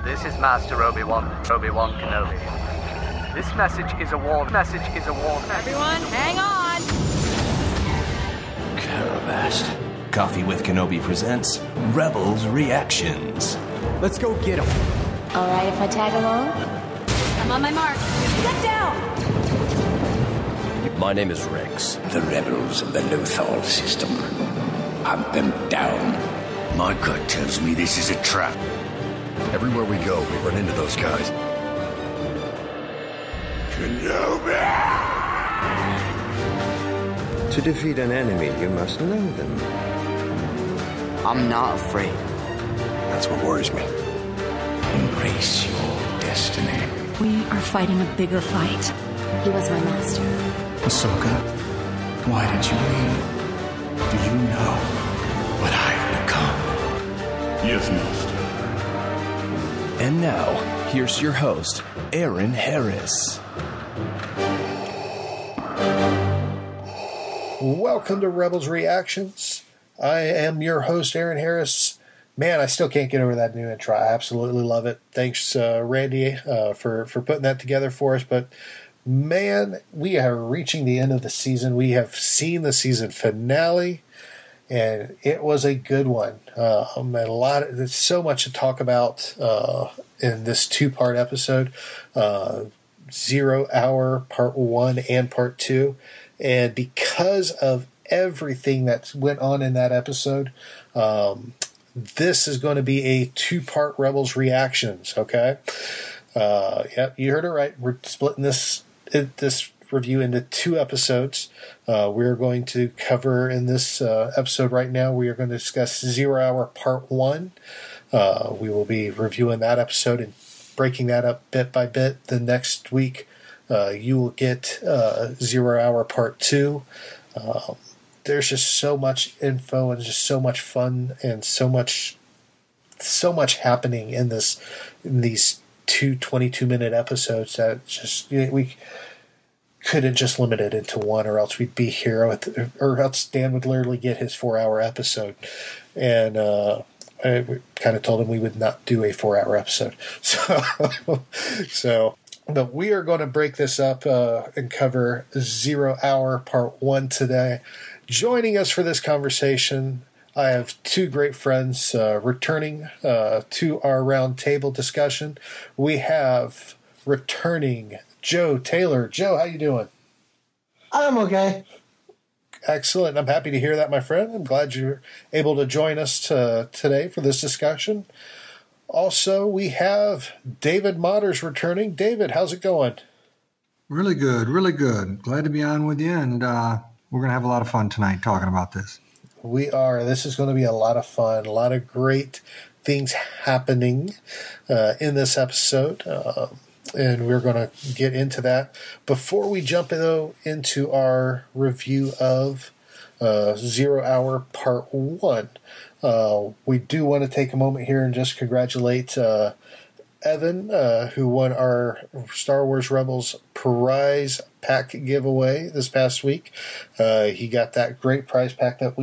This is Master Obi-Wan Kenobi. This message is a warning. Everyone, hang on! Carabast. Coffee with Kenobi presents Rebels Reactions. Let's go get him. All right if I tag along? I'm on my mark. Get down! My name is Rex. The rebels of the Lothal system. Hunt them down. My gut tells me this is a trap. Everywhere we go, we run into those guys. Kenobi! To defeat an enemy, you must know them. I'm not afraid. That's what worries me. Embrace your destiny. We are fighting a bigger fight. He was my master. Ahsoka, why did you leave? Do you know what I've become? Yes, Master. And now, here's your host, Aaron Harris. Welcome to Rebels Reactions. I am your host, Aaron Harris. Man, I still can't get over that new intro. I absolutely love it. Thanks, Randy, for putting that together for us. But man, we are reaching the end of the season. We have seen the season finale, and it was a good one. And there's so much to talk about in this two-part episode. 0 Hour Part 1 and Part 2. And because of everything that went on in that episode, this is going to be a two-part Rebels Reactions, okay? Yep, you heard it right. We're splitting this review into two episodes. We're going to cover in this episode right now, we are going to discuss 0 Hour Part 1. We will be reviewing that episode and breaking that up bit by bit. The next week, you will get 0 Hour Part 2. There's just so much info and just so much fun and so much happening in these two 22-minute episodes that just we couldn't just limit it into one, or else we'd be here or else Dan would literally get his 4-hour episode. And I kind of told him we would not do a 4-hour episode. But we are going to break this up and cover 0 Hour Part 1 today. Joining us for this conversation, I have two great friends returning to our round table discussion. We have returning Joe Taylor. Joe, how you doing? I'm okay. Excellent. I'm happy to hear that, my friend. I'm glad you're able to join us today for this discussion. Also, we have David Motters returning. David, how's it going? Really good, really good. Glad to be on with you, and we're going to have a lot of fun tonight talking about this. We are. This is going to be a lot of fun, a lot of great things happening in this episode, and we're going to get into that. Before we jump, though, into our review of 0 Hour Part 1, we do want to take a moment here and just congratulate Evan, who won our Star Wars Rebels prize pack giveaway this past week. He got that great prize pack that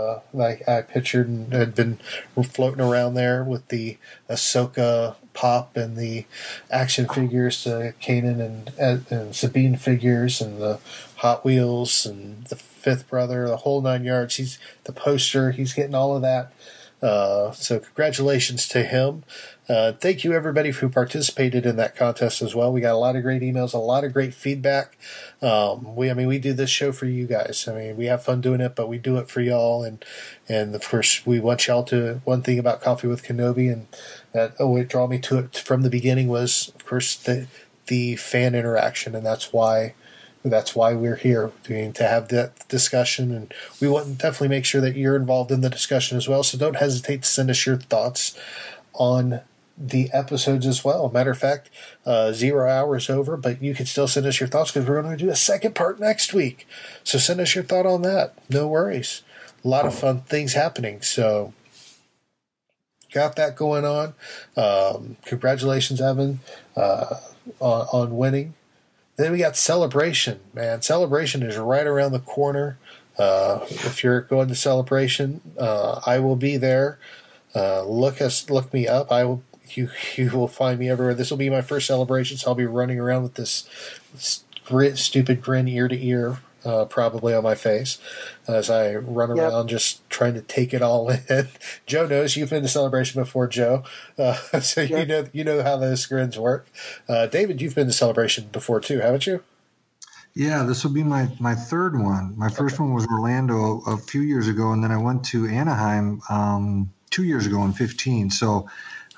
I pictured and had been floating around there with the Ahsoka pop and the action figures, Kanan and Sabine figures, and the Hot Wheels and the Fifth Brother, the whole 9 yards. He's the poster. He's getting all of that. So congratulations to him. Thank you, everybody, who participated in that contest as well. We got a lot of great emails, a lot of great feedback. We do this show for you guys. I mean, we have fun doing it, but we do it for y'all. And of course, we want y'all to. One thing about Coffee with Kenobi, and what drew me to it from the beginning was, of course, the fan interaction, and that's why we're here, to have that discussion, and we want to definitely make sure that you're involved in the discussion as well. So don't hesitate to send us your thoughts on the episodes as well. Matter of fact, 0 Hour is over, but you can still send us your thoughts because we're going to do a second part next week. So send us your thought on that. No worries. A lot of fun things happening. So got that going on. Congratulations, Evan, on winning. Then we got Celebration, man. Celebration is right around the corner. If you're going to Celebration, I will be there. Look me up. you will find me everywhere. This will be my first celebration, so I'll be running around with this stupid grin ear to ear, probably on my face, as I run around just trying to take it all in. Joe knows you've been to Celebration before, Joe, so you know how those grins work. David, you've been to Celebration before too, haven't you? Yeah, this will be my third one. My first one was Orlando a few years ago, and then I went to Anaheim 2 years ago in 2015. So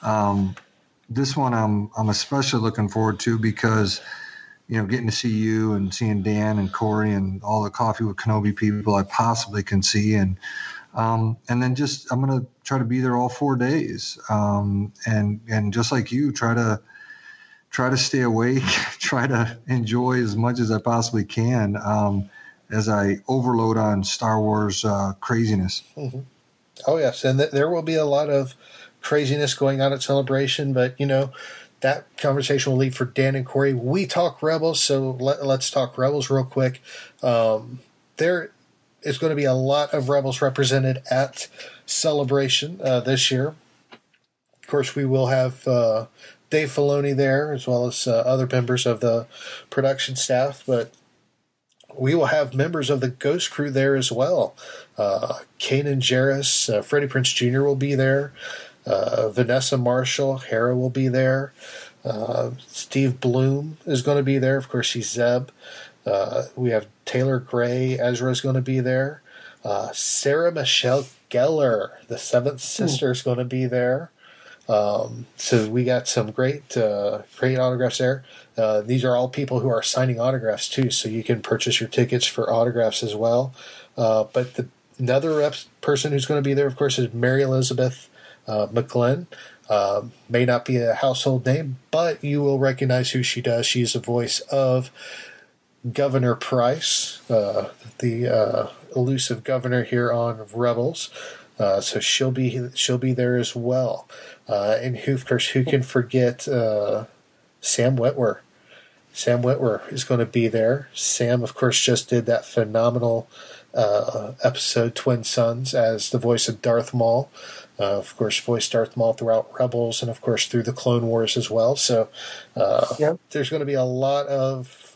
this one I'm especially looking forward to because, getting to see you and seeing Dan and Corey and all the Coffee with Kenobi people I possibly can see. And then just I'm going to try to be there all 4 days. And just like you, try to stay awake, try to enjoy as much as I possibly can as I overload on Star Wars craziness. Mm-hmm. Oh, yes. And there will be a lot of craziness going on at Celebration, but, that conversation will leave for Dan and Corey. We talk Rebels, so let's talk Rebels real quick. There is going to be a lot of Rebels represented at Celebration this year. Of course, we will have Dave Filoni there, as well as other members of the production staff, but we will have members of the Ghost Crew there as well. Kanan Jarrus, Freddie Prinze Jr. will be there. Vanessa Marshall, Hera will be there. Steve Bloom is going to be there. Of course, he's Zeb. We have Taylor Gray. Ezra is going to be there. Sarah Michelle Gellar, the seventh sister, is going to be there. So we got some great autographs there. These are all people who are signing autographs too, so you can purchase your tickets for autographs as well. But another person who's going to be there, of course, is Mary Elizabeth McGlynn. May not be a household name, but you will recognize who she does. She's the voice of Governor Price, the elusive governor here on Rebels. So she'll be there as well. And who can forget Sam Witwer? Sam Witwer is going to be there. Sam, of course, just did that phenomenal episode Twin Sons as the voice of Darth Maul. Of course, voiced Darth Maul throughout Rebels and, of course, through the Clone Wars as well. So there's going to be a lot of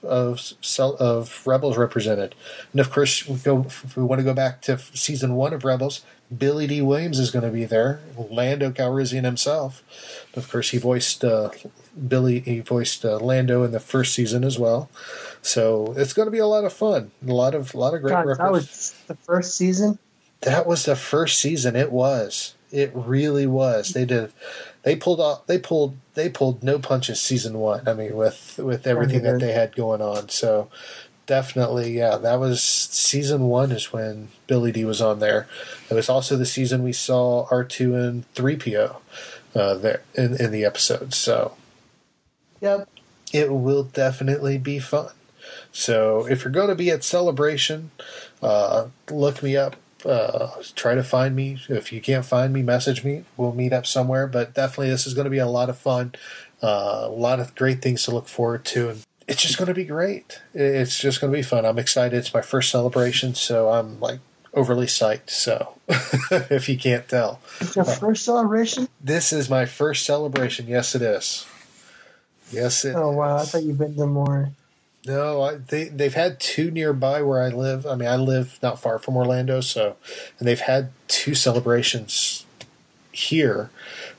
Rebels represented. And, of course, if we want to go back to Season 1 of Rebels, Billy D. Williams is going to be there. Lando Calrissian himself. Of course, he voiced Lando in the first season as well. So it's going to be a lot of fun. A lot of great. God, that was the first season. That was the first season. It was. It really was. They pulled no punches season 1. I mean, with everything that they had going on. So definitely, yeah, that was season 1 is when Billy D was on there. It was also the season we saw R2 and 3PO there in the episode. So yep, it will definitely be fun. So if you're going to be at Celebration, look me up. Try to find me. If you can't find me, message me. We'll meet up somewhere. But definitely, this is going to be a lot of fun. A lot of great things to look forward to, and it's just going to be great. It's just going to be fun. I'm excited. It's my first Celebration, so I'm like overly psyched. So if you can't tell, it's your first Celebration. This is my first Celebration. Yes, it is. Yes, it. Oh wow! I thought you've been to more. No, they've had 2 nearby where I live. I mean, I live not far from Orlando, and they've had 2 celebrations here,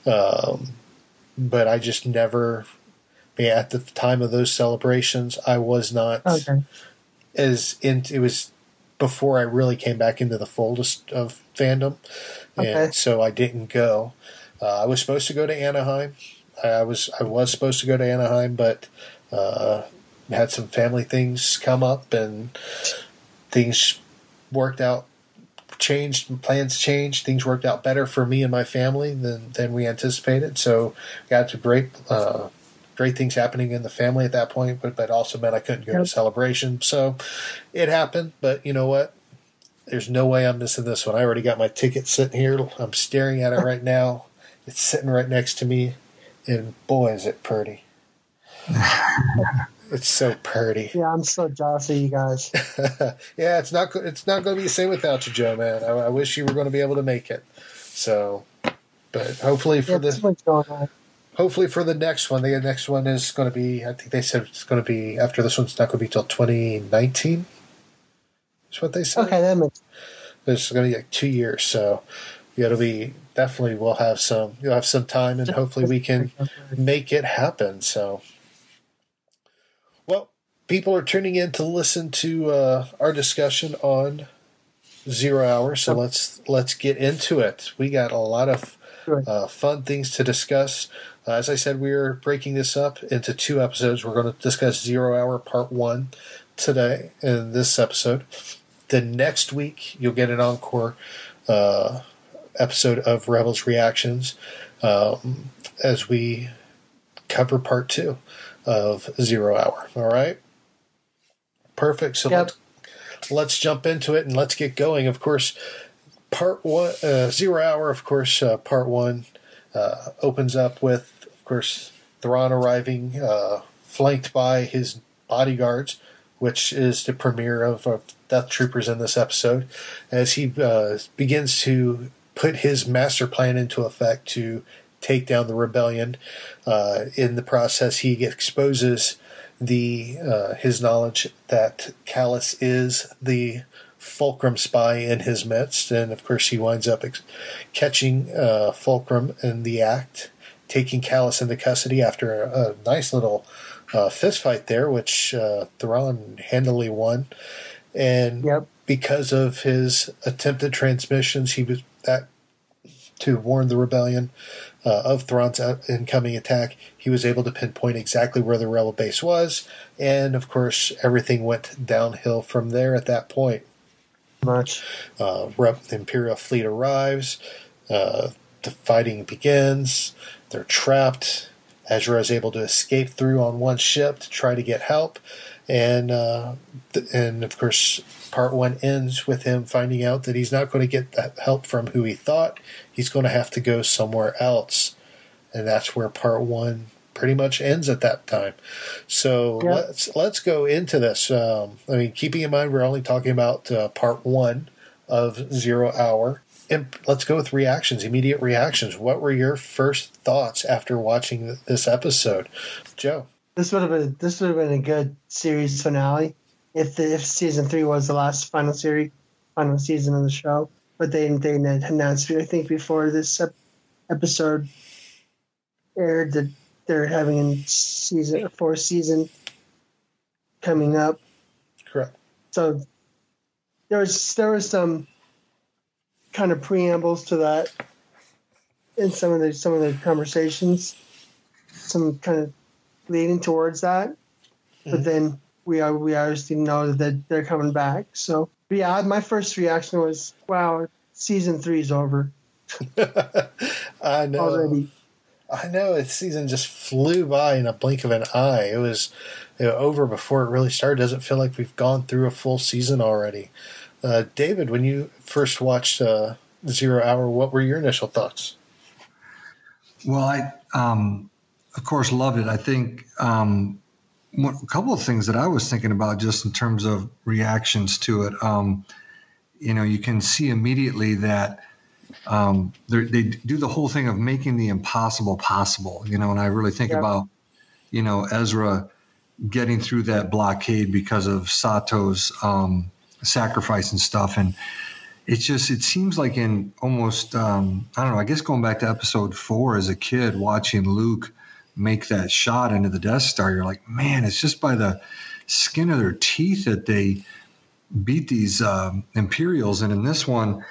but I just never. At the time of those celebrations, I was not as into. It was before I really came back into the fold of fandom, and so I didn't go. I was supposed to go to Anaheim. I was supposed to go to Anaheim, but. Had some family things come up and things worked out, plans changed. Things worked out better for me and my family than we anticipated. So got to great things happening in the family at that point, but also meant I couldn't go to Celebration. So it happened, but you know what? There's no way I'm missing this one. I already got my ticket sitting here. I'm staring at it right now. It's sitting right next to me, and boy, is it pretty. It's so pretty. Yeah, I'm so jealous of you guys. Yeah, it's not going to be the same without you, Joe, man. I wish you were going to be able to make it. So, but hopefully for this. What's going on? hopefully for the next one. The next one is going to be, I think they said it's going to be, after this one's not going to be till 2019. That's what they said. Okay, that makes sense. It's going to be like 2 years, so it'll be, definitely you'll have some time, and hopefully we can make it happen. So, well, people are tuning in to listen to our discussion on 0 Hour, so let's get into it. We got a lot of fun things to discuss. As I said, we're breaking this up into 2 episodes. We're going to discuss 0 Hour Part 1 today in this episode. Then next week, you'll get an encore episode of Rebels Reactions as we cover Part 2 of 0 Hour. All right? Perfect. So let's jump into it and let's get going. Of course, Part 1, 0 Hour, of course, Part 1 opens up with, of course, Thrawn arriving, flanked by his bodyguards, which is the premiere of Death Troopers in this episode, as he begins to put his master plan into effect to take down the rebellion. In the process, he exposes his knowledge that Kallus is the Fulcrum spy in his midst, and of course he winds up catching Fulcrum in the act, taking Kallus into custody after a nice little fist fight there, which Thrawn handily won. And because of his attempted transmissions, he was to warn the rebellion of Thrawn's incoming attack. He was able to pinpoint exactly where the rebel base was, and of course everything went downhill from there at that point. The Imperial fleet arrives, the fighting begins, they're trapped. Ezra is able to escape through on one ship to try to get help, and of course Part 1 ends with him finding out that he's not going to get that help from who he thought. He's going to have to go somewhere else, and that's where Part 1 pretty much ends at that time. So let's go into this. Keeping in mind we're only talking about Part 1 of 0 Hour. And let's go with reactions, immediate reactions. What were your first thoughts after watching this episode, Joe? This would have been a good series finale if season 3 was the last final season of the show. But they announced, I think, before this episode aired that they're having a 4th season coming up. Correct. So there was some kind of preambles to that in some of the conversations, some kind of leading towards that. But then we obviously know that they're coming back. So my first reaction was, wow, season 3 is over. I know. Already. I know. The season just flew by in a blink of an eye. It was over before it really started. Doesn't feel like we've gone through a full season already. David, when you first watched 0 Hour, what were your initial thoughts? Well, I, of course, loved it. I think a couple of things that I was thinking about just in terms of reactions to it. You can see immediately that they do the whole thing of making the impossible possible, and I really think about, Ezra getting through that blockade because of Sato's sacrifice and stuff. And it seems like in almost, I don't know, I guess going back to episode 4 as a kid, watching Luke make that shot into the Death Star, you're like, man, it's just by the skin of their teeth that they beat these Imperials. And in this one,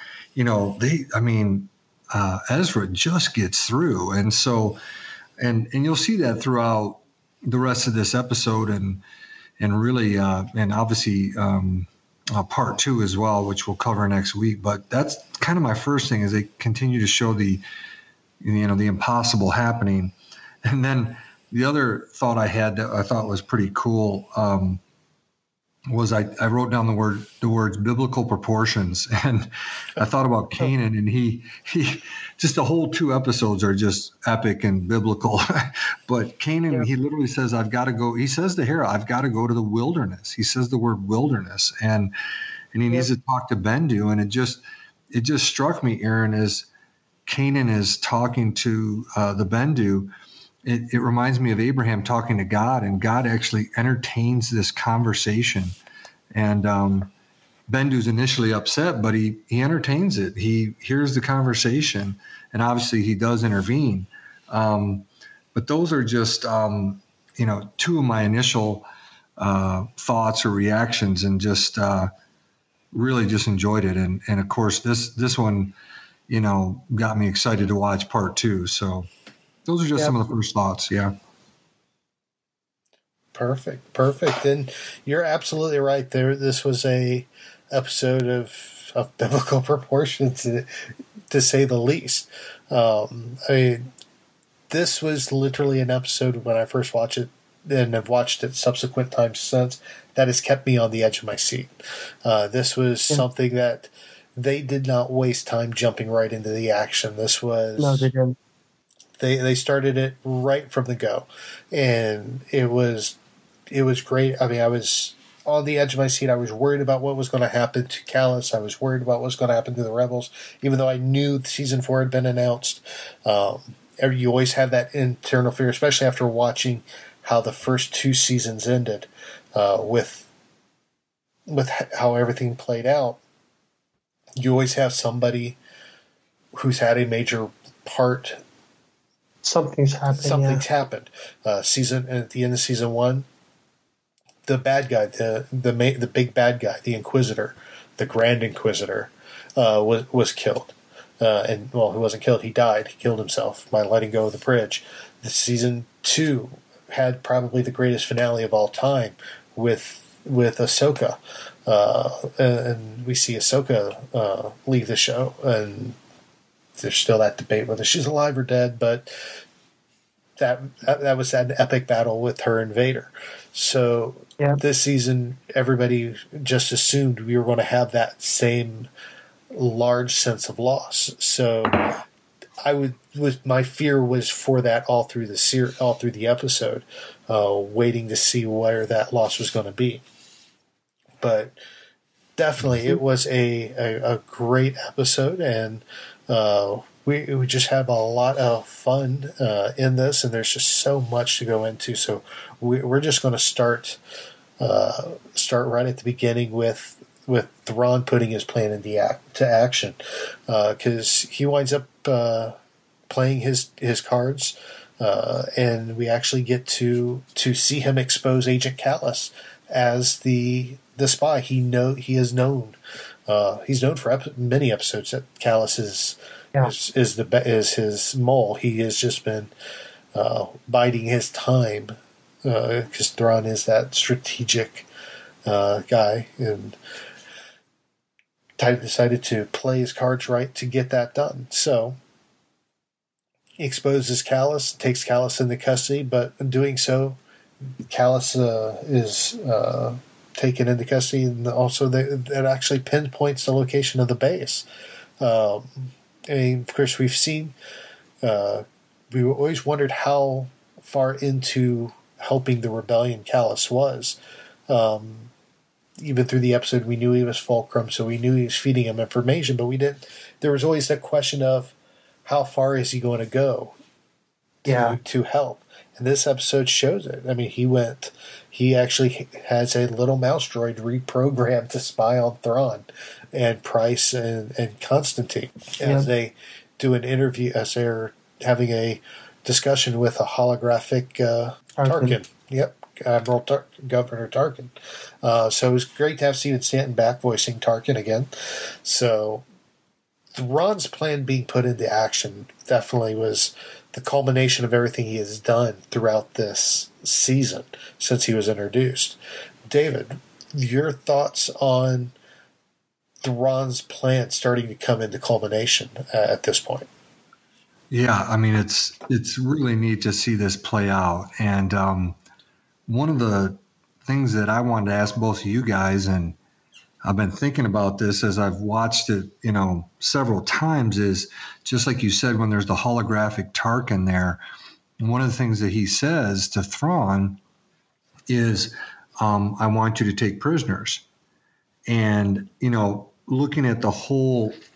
Ezra just gets through. And so, and you'll see that throughout the rest of this episode and really, and obviously, Part 2 as well, which we'll cover next week. But that's kind of my first thing, is they continue to show the impossible happening. And then the other thought I had that I thought was pretty cool was I wrote down the words biblical proportions, and I thought about Kanan, and he just the whole 2 episodes are just epic and biblical. But Kanan, he literally says, I've got to go. He says to Hera, I've got to go to the wilderness. He says the word wilderness, and he needs to talk to Bendu. And it just struck me, Aaron, as Kanan is talking to the Bendu, it reminds me of Abraham talking to God, and God actually entertains this conversation. And Bendu's initially upset, but he entertains it. He hears the conversation, and obviously he does intervene. But those are just, two of my initial thoughts or reactions, and just really just enjoyed it. And of course, this one, got me excited to watch part 2. So those are just some of the first thoughts. Yeah. Perfect. And you're absolutely right there. This was a episode of biblical proportions, to say the least. This was literally an episode when I first watched it, and have watched it subsequent times since, that has kept me on the edge of my seat. This was something that they did not waste time jumping right into the action. This was... No, they didn't. They started it right from the go, and it was great. I mean, I was on the edge of my seat. I was worried about what was going to happen to Callus. I was worried about what was going to happen to the Rebels, even though I knew season 4 had been announced. You always have that internal fear, especially after watching how the first 2 seasons ended, with how everything played out. You always have somebody who's had a major part. Something's happened. Happened. At the end of season 1, the bad guy, the big bad guy, the Inquisitor, the Grand Inquisitor, was killed. He wasn't killed. He died. He killed himself by letting go of the bridge. The season 2 had probably the greatest finale of all time with Ahsoka, and we see Ahsoka leave the show, and there's still that debate whether she's alive or dead, but that was an epic battle with her and Vader. So this season, everybody just assumed we were going to have that same large sense of loss. So my fear was for that all through the episode, waiting to see where that loss was going to be. But definitely, it was a great episode, and we just have a lot of fun in this, and there's just so much to go into. So we're just going to start right at the beginning with Thrawn putting his plan into action, because he winds up playing his cards, and we actually get to see him expose Agent Kallus as the spy. He's known for many episodes that Kallus is his mole. He has just been biding his time, because Thrawn is that strategic guy, and decided to play his cards right to get that done. So he exposes Kallus, takes Kallus into custody, but in doing so, Kallus is taken into custody, and also that actually pinpoints the location of the base. And of course, we've seen, we always wondered how far into helping the rebellion Kallus was. Even through the episode, we knew he was Fulcrum, so we knew he was feeding him information, but we didn't. There was always that question of how far is he going to go to help. And this episode shows it. I mean, he actually has a little mouse droid reprogrammed to spy on Thrawn and Price and Constantine as they do an interview, as they're having a discussion with a holographic Tarkin. Yep, Governor Tarkin. So it was great to have Steven Stanton back voicing Tarkin again. So Thrawn's plan being put into action definitely was the culmination of everything he has done throughout this season since he was introduced. David, your thoughts on Thrawn's plan starting to come into culmination at this point? Yeah, I mean, it's really neat to see this play out. And one of the things that I wanted to ask both of you guys, and I've been thinking about this as I've watched it, several times, is just like you said, when there's the holographic Tarkin there, one of the things that he says to Thrawn is, I want you to take prisoners. And, looking at the whole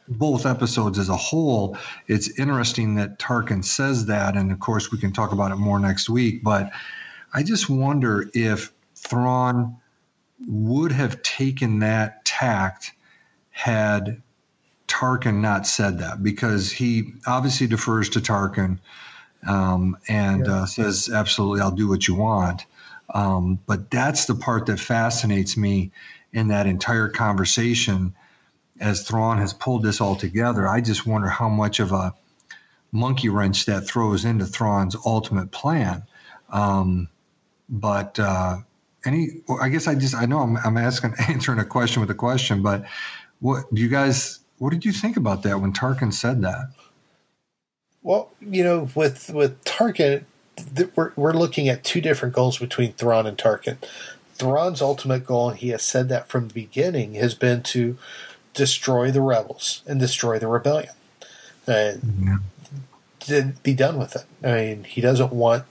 both episodes as a whole, it's interesting that Tarkin says that, and of course we can talk about it more next week, but I just wonder if Thrawn would have taken that tact had Tarkin not said that, because he obviously defers to Tarkin and says, absolutely, I'll do what you want. But that's the part that fascinates me in that entire conversation as Thrawn has pulled this all together. I just wonder how much of a monkey wrench that throws into Thrawn's ultimate plan. I guess I know I'm answering a question with a question, but what did you think about that when Tarkin said that? Well, with Tarkin, we're looking at two different goals between Thrawn and Tarkin. Thrawn's ultimate goal, and he has said that from the beginning, has been to destroy the rebels and destroy the rebellion, and be done with it. I mean, he doesn't want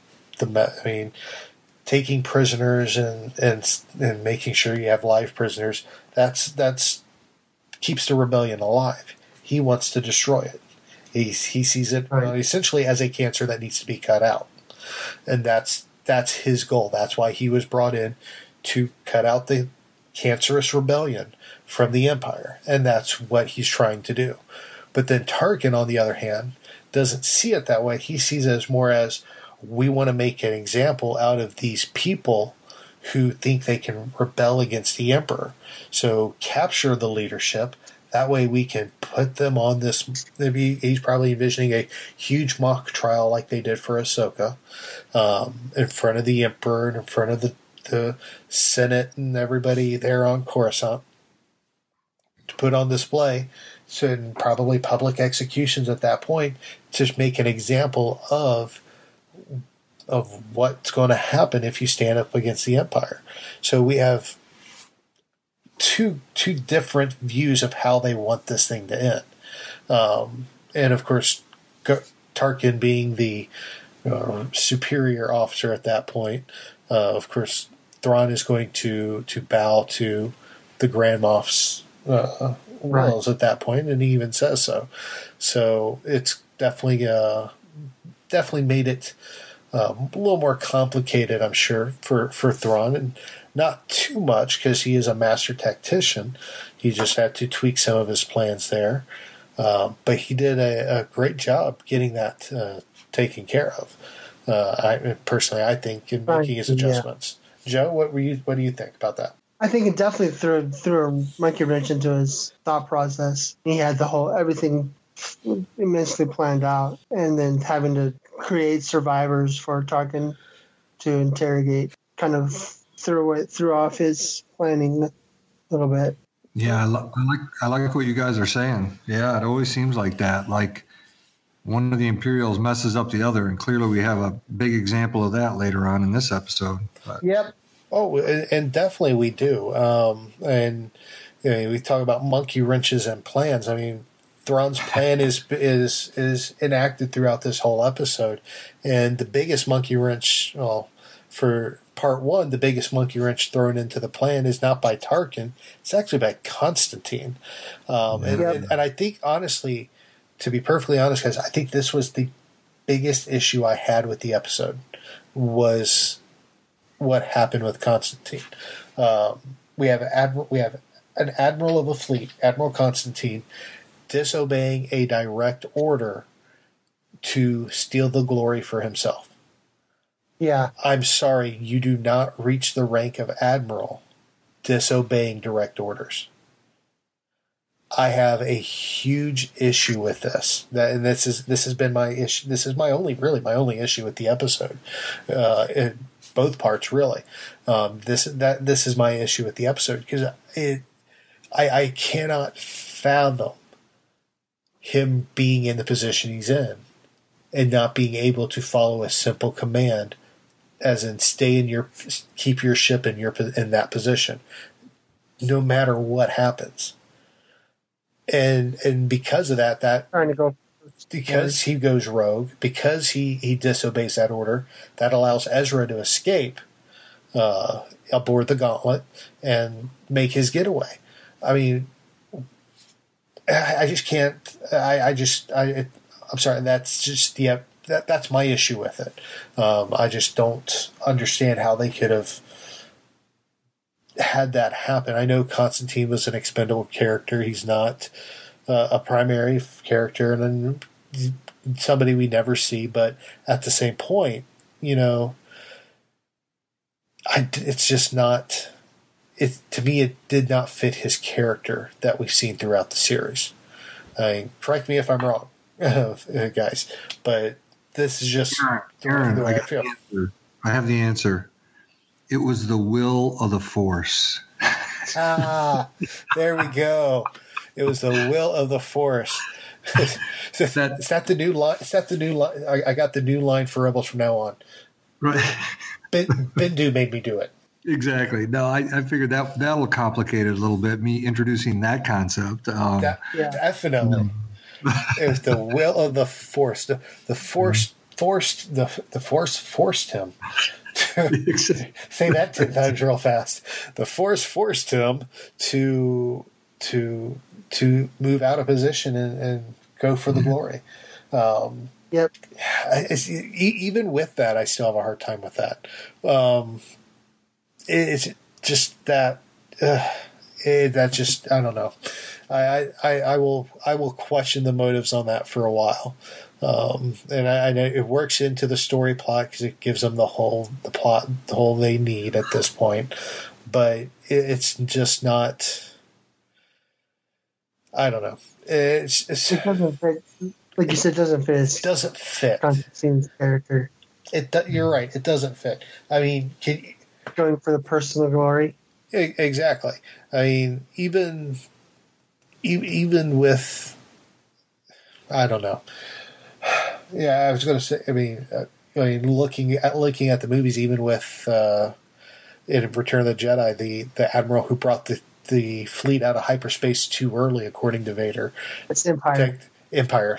taking prisoners and making sure you have live prisoners. That's keeps the rebellion alive. He wants to destroy it. He sees it essentially as a cancer that needs to be cut out, and that's his goal. That's why he was brought in, to cut out the cancerous rebellion from the Empire, and that's what he's trying to do. But then Tarkin, on the other hand, doesn't see it that way. He sees it as more as, we want to make an example out of these people who think they can rebel against the Emperor. So capture the leadership. That way we can put them on this. Maybe he's probably envisioning a huge mock trial like they did for Ahsoka, in front of the Emperor and in front of the Senate and everybody there on Coruscant, to put on display, and probably public executions at that point, to make an example of what's going to happen if you stand up against the Empire. So we have two different views of how they want this thing to end. And of course, Tarkin being the superior officer at that point, of course, Thrawn is going to bow to the Grand Moff's wills at that point, and he even says so. So it's definitely made it a little more complicated, I'm sure, for Thrawn, and not too much, because he is a master tactician. He just had to tweak some of his plans there. But he did a great job getting that taken care of. I think, in making his adjustments. Joe, what do you think about that? I think it definitely threw a monkey wrench into his thought process. He had everything immensely planned out, and then having to create survivors for Tarkin to interrogate kind of threw off his planning a little bit. Yeah, I like what you guys are saying. Yeah, it always seems like that. Like one of the Imperials messes up the other, and clearly we have a big example of that later on in this episode. But. Yep. Oh, and definitely we do. And we talk about monkey wrenches and plans. I mean, Thrawn's plan is enacted throughout this whole episode, and the biggest monkey wrench, for part one, the biggest monkey wrench thrown into the plan is not by Tarkin; it's actually by Constantine. And I think, honestly, to be perfectly honest, guys, I think this was the biggest issue I had with the episode, was what happened with Constantine. We have an admiral of a fleet, Admiral Constantine, disobeying a direct order to steal the glory for himself. Yeah. I'm sorry, you do not reach the rank of admiral disobeying direct orders. I have a huge issue with this. And this has been my issue. This is my only issue with the episode. In both parts, really. This is my issue with the episode, because I cannot fathom him being in the position he's in and not being able to follow a simple command, as in keep your ship in that position, no matter what happens. And because of that trying to go, because he goes rogue, because he disobeys that order, that allows Ezra to escape aboard the Gauntlet and make his getaway. I mean, I just can't. I'm sorry. That's just that's my issue with it. I just don't understand how they could have had that happen. I know Constantine was an expendable character. He's not a primary character, and then somebody we never see. But at the same point, it's just not. To me, it did not fit his character that we've seen throughout the series. Correct me if I'm wrong, guys, but this is just Aaron, the way I feel. I have the answer. It was the will of the Force. There we go. It was the will of the Force. Is that the new line? Is that the new line? I got the new line for Rebels from now on. Right. Bendu made me do it. Exactly. No, I figured that'll complicate it a little bit. Me introducing that concept. Definitely. It was the will of the Force. The Force forced him. Say that 10 times real fast. The Force forced him to move out of position and go for the glory. Yep. Even with that, I still have a hard time with that. It's just that that just, I don't know. I will question the motives on that for a while. And I know it works into the story plot because it gives them the whole they need at this point. But it's just not. I don't know. It doesn't fit. Like you said, it doesn't fit. It doesn't fit Constantine's character. You're right. It doesn't fit. I mean, going for the personal glory. Exactly. I mean, even with, I don't know. Yeah, I was going to say. I mean, looking at the movies, even with in Return of the Jedi, the admiral who brought the fleet out of hyperspace too early, according to Vader. It's Empire. Empire.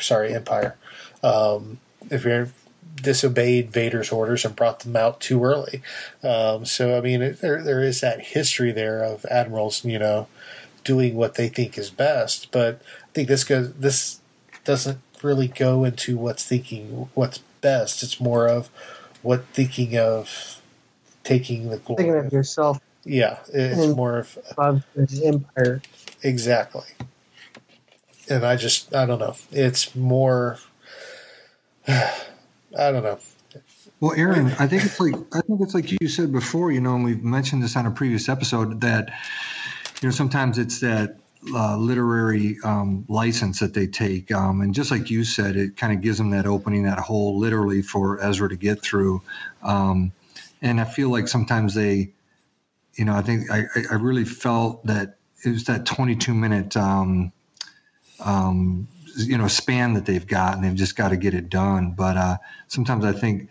If you disobeyed Vader's orders and brought them out too early, so I mean, there is that history there of admirals, doing what they think is best. But I think this doesn't really go into what's best. It's more of thinking of taking the glory. Thinking of yourself. Yeah, it's more of Empire. Exactly. And I don't know. It's more. I don't know. Well, Aaron, I think it's like you said before. And we've mentioned this on a previous episode that sometimes it's that literary license that they take, and just like you said, it kind of gives them that opening, that hole, literally for Ezra to get through. And I feel like sometimes they, I think I really felt that it was that 22-minute. Span that they've got, and they've just got to get it done. But sometimes I think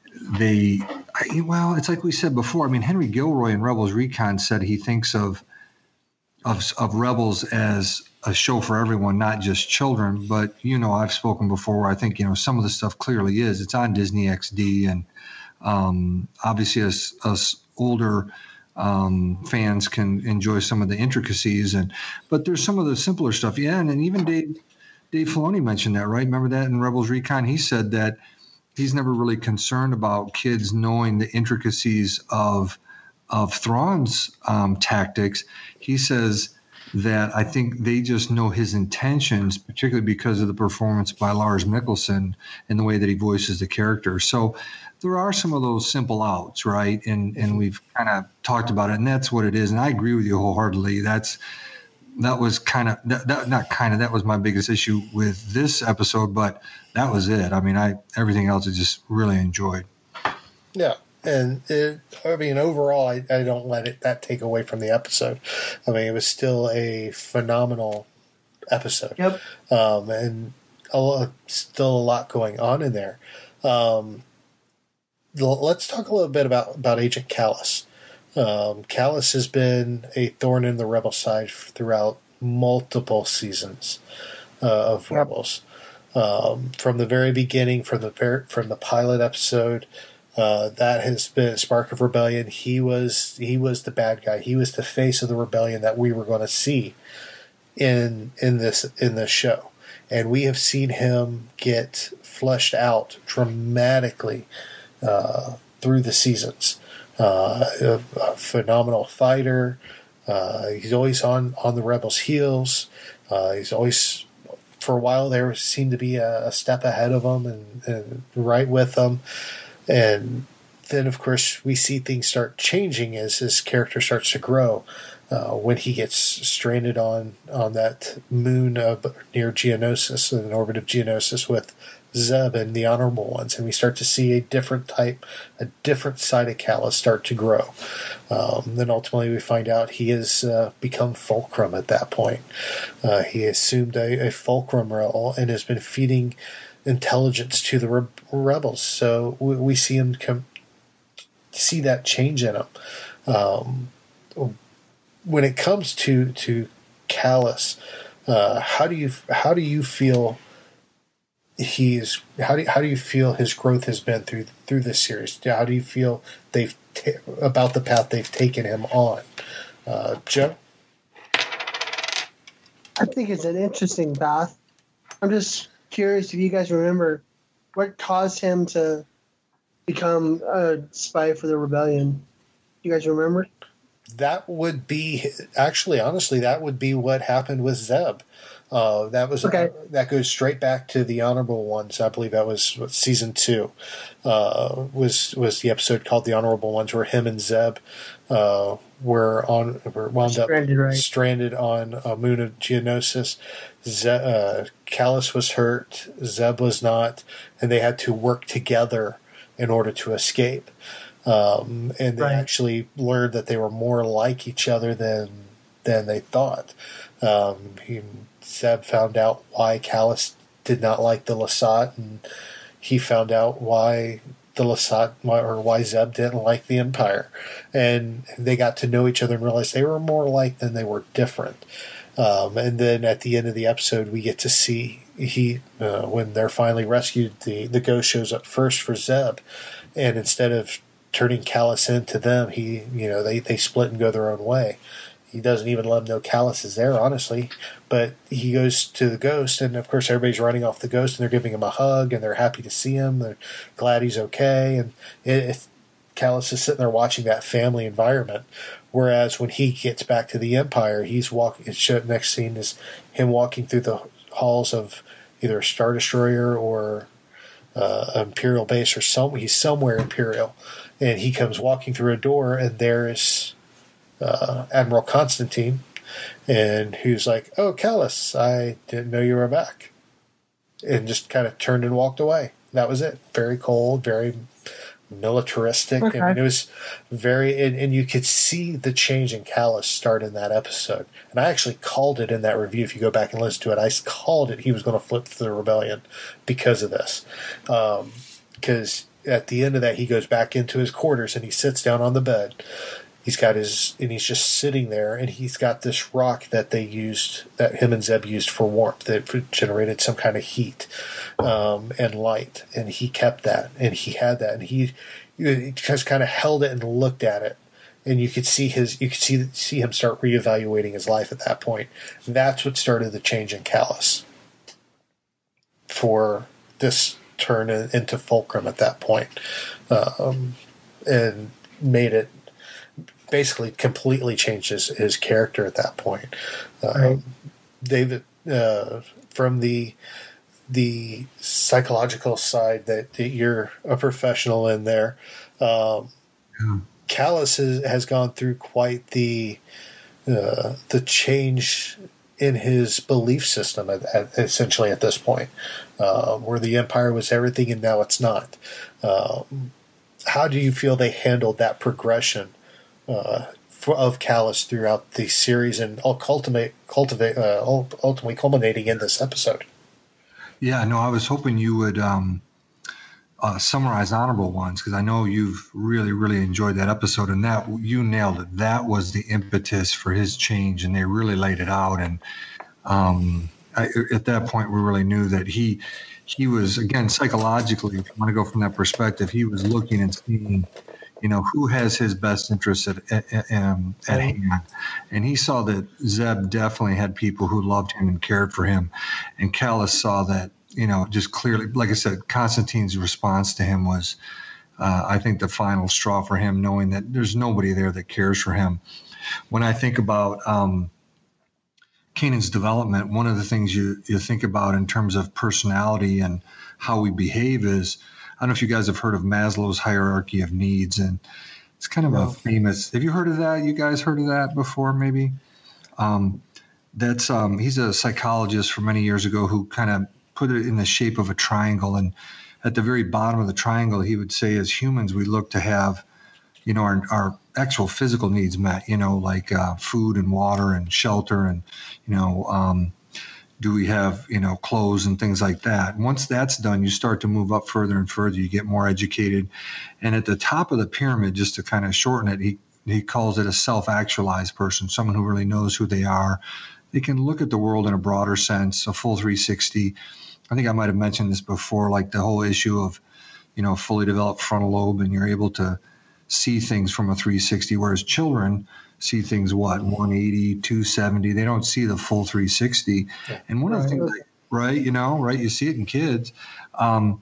it's like we said before. I mean, Henry Gilroy in Rebels Recon said he thinks of Rebels as a show for everyone, not just children. But I've spoken before. I think some of the stuff clearly is. It's on Disney XD, and obviously us older fans can enjoy some of the intricacies, but there's some of the simpler stuff. Yeah, and even Dave Filoni mentioned that, right? Remember that in Rebels Recon? He said that he's never really concerned about kids knowing the intricacies of Thrawn's tactics. He says that I think they just know his intentions, particularly because of the performance by Lars Mikkelsen and the way that he voices the character. So there are some of those simple outs, right? And we've kind of talked about it, and that's what it is. And I agree with you wholeheartedly. That was my biggest issue with this episode, but that was it. I mean, everything else I just really enjoyed. Yeah. And overall, I don't let that take away from the episode. I mean, it was still a phenomenal episode. Yep. And still a lot going on in there. Let's talk a little bit about Agent Kallus. Kallus has been a thorn in the Rebel side throughout multiple seasons of Rebels. From the very beginning, from the pilot episode, that has been a spark of rebellion. He was the bad guy. He was the face of the rebellion that we were going to see in this show, and we have seen him get fleshed out dramatically through the seasons. A phenomenal fighter. He's always on the Rebels' heels. He's always, for a while there, seemed to be a step ahead of them and right with them. And then, of course, we see things start changing as his character starts to grow. When he gets stranded on that moon near Geonosis, in orbit of Geonosis, with Zeb and the Honorable Ones, and we start to see a different side of Kallus start to grow. Then ultimately we find out he has become Fulcrum at that point. He assumed a Fulcrum role and has been feeding intelligence to the rebels. So we see him see that change in him. When it comes to Kallus, how do you feel? How do you feel his growth has been through this series? How do you feel about the path they've taken him on, Joe? I think it's an interesting path. I'm just curious if you guys remember what caused him to become a spy for the rebellion. You guys remember? That would be honestly, that would be what happened with Zeb. That goes straight back to the Honorable Ones. I believe that was season 2. Was the episode called The Honorable Ones, where him and Zeb were wound up stranded on a moon of Geonosis. Kallus was hurt, Zeb was not, and they had to work together in order to escape. And they actually learned that they were more like each other than they thought. Zeb found out why Kallus did not like the Lasat, and he found out why the Lasat, or why Zeb didn't like the Empire. And they got to know each other and realized they were more alike than they were different. And then at the end of the episode, we get to see when they're finally rescued, the ghost shows up first for Zeb, and instead of turning Kallus into them, they split and go their own way. He doesn't even let him know Kallus is there, honestly. But he goes to the ghost, and of course everybody's running off the ghost, and they're giving him a hug, and they're happy to see him. They're glad he's okay. And Kallus is sitting there watching that family environment. Whereas when he gets back to the Empire, he's walking. Next scene is him walking through the halls of either a Star Destroyer or an Imperial base, or he's somewhere Imperial, and he comes walking through a door, and there's Admiral Constantine, and who's like, "Oh, Kallus, I didn't know you were back," and just kind of turned and walked away. That was it. Very cold, very militaristic. Okay. I mean, it was very, and you could see the change in Kallus start in that episode. And I actually called it in that review. If you go back and listen to it, I called it he was going to flip to the rebellion because of this. Because at the end of that, he goes back into his quarters and he sits down on the bed. He's just sitting there, and he's got this rock that him and Zeb used for warmth, that generated some kind of heat and light, and he kept that, and he had that, and he just kind of held it and looked at it, and you could see him start reevaluating his life at that point. That's what started the change in Kallus for this turn into Fulcrum at that point, and made it. Basically completely changed his character at that point. David, from the psychological side that you're a professional in there, Kallus has gone through quite the change in his belief system essentially at this point, where the Empire was everything and now it's not. How do you feel they handled that progression of Kallus throughout the series, and ultimately culminating in this episode? Yeah, no, I was hoping you would summarize Honorable Ones, because I know you've really, really enjoyed that episode, and that you nailed it. That was the impetus for his change, and they really laid it out. And at that point, we really knew that he was, again, psychologically, if you want to go from that perspective, he was looking and seeing, who has his best interests at hand. And he saw that Zeb definitely had people who loved him and cared for him. And Callus saw that, just clearly. Like I said, Constantine's response to him was, I think, the final straw for him, knowing that there's nobody there that cares for him. When I think about Kanan's development, one of the things you think about in terms of personality and how we behave is, I don't know if you guys have heard of Maslow's hierarchy of needs, and it's kind of a famous. Have you heard of that? You guys heard of that before, maybe? He's a psychologist from many years ago who kind of put it in the shape of a triangle, and at the very bottom of the triangle, he would say, as humans, we look to have, our actual physical needs met, like food and water and shelter, and do we have, clothes and things like that. Once that's done, you start to move up further and further. You get more educated. And at the top of the pyramid, just to kind of shorten it, he calls it a self-actualized person, someone who really knows who they are. They can look at the world in a broader sense, a full 360. I think I might have mentioned this before, like the whole issue of, fully developed frontal lobe, and you're able to see things from a 360, whereas children see things, 180, 270. They don't see the full 360. And one of the things, you see it in kids. One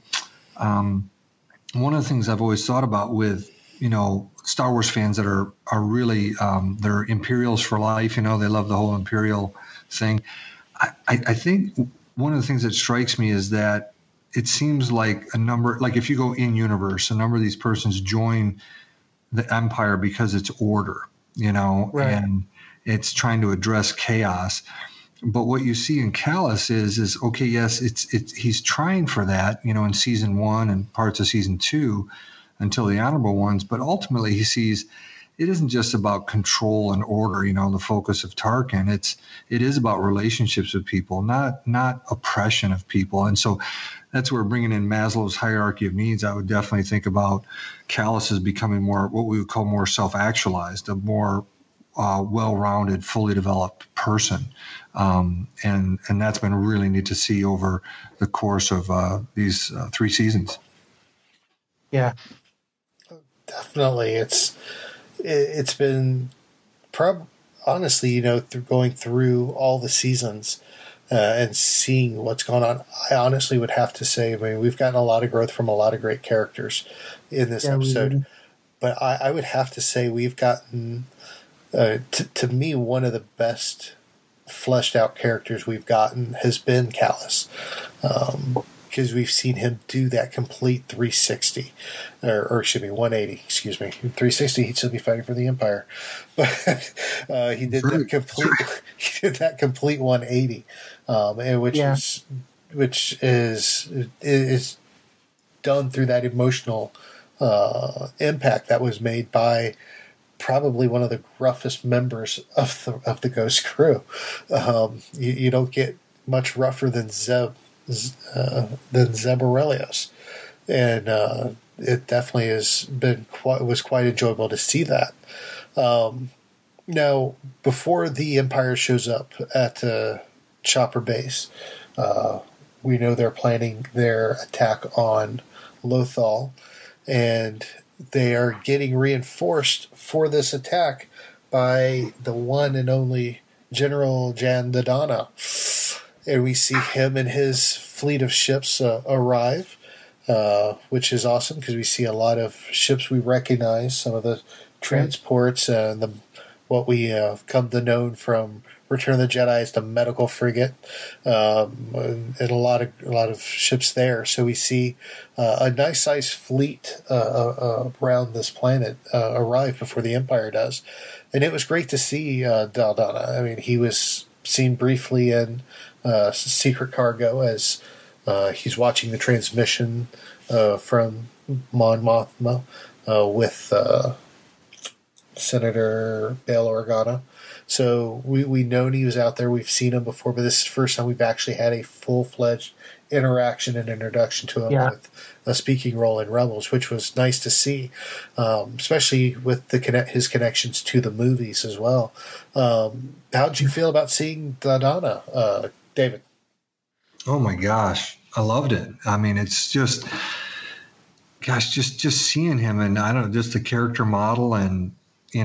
of the things I've always thought about with, Star Wars fans that are really, they're Imperials for life, they love the whole Imperial thing. I think one of the things that strikes me is that it seems like if you go in universe, a number of these persons join the Empire because it's order, and it's trying to address chaos. But what you see in Callus is okay, yes, he's trying for that, in season 1 and parts of season 2 until the Honorable Ones. But ultimately, he sees it isn't just about control and order, the focus of Tarkin. It is about relationships with people, not oppression of people. And so that's where bringing in Maslow's hierarchy of needs, I would definitely think about Callus as becoming more what we would call more self-actualized, a more well-rounded, fully developed person. And that's been really neat to see over the course of these 3 seasons. Yeah, definitely. It's been honestly, going through all the seasons and seeing what's going on. I honestly would have to say, we've gotten a lot of growth from a lot of great characters in this episode, but I would have to say we've gotten, to me, one of the best fleshed out characters we've gotten has been Callus. Because we've seen him do that complete 360, or excuse me, 180. Excuse me, 360. He'd still be fighting for the Empire, but he did that complete. He did that complete 180, and which is done through that emotional impact that was made by probably one of the roughest members of the Ghost crew. You don't get much rougher than Zeb Orrelios, and it definitely was quite enjoyable to see that. Now, before the Empire shows up at Chopper Base, we know they're planning their attack on Lothal, and they are getting reinforced for this attack by the one and only General Jan Dodonna. And we see him and his fleet of ships arrive, which is awesome because we see a lot of ships we recognize, some of the transports, and what we come to know from Return of the Jedi as the medical frigate, and a lot of ships there. So we see a nice sized fleet around this planet arrive before the Empire does, and it was great to see Dodonna. He was seen briefly in Secret Cargo as he's watching the transmission from Mon Mothma with Senator Bail Organa. So we know he was out there. We've seen him before, but this is the first time we've actually had a full-fledged interaction and introduction to him with a speaking role in Rebels, which was nice to see, especially with his connections to the movies as well. How did you feel about seeing Dodonna, David? Oh my gosh, I loved it. It's just gosh, just seeing him, and I don't know, just the character model, and they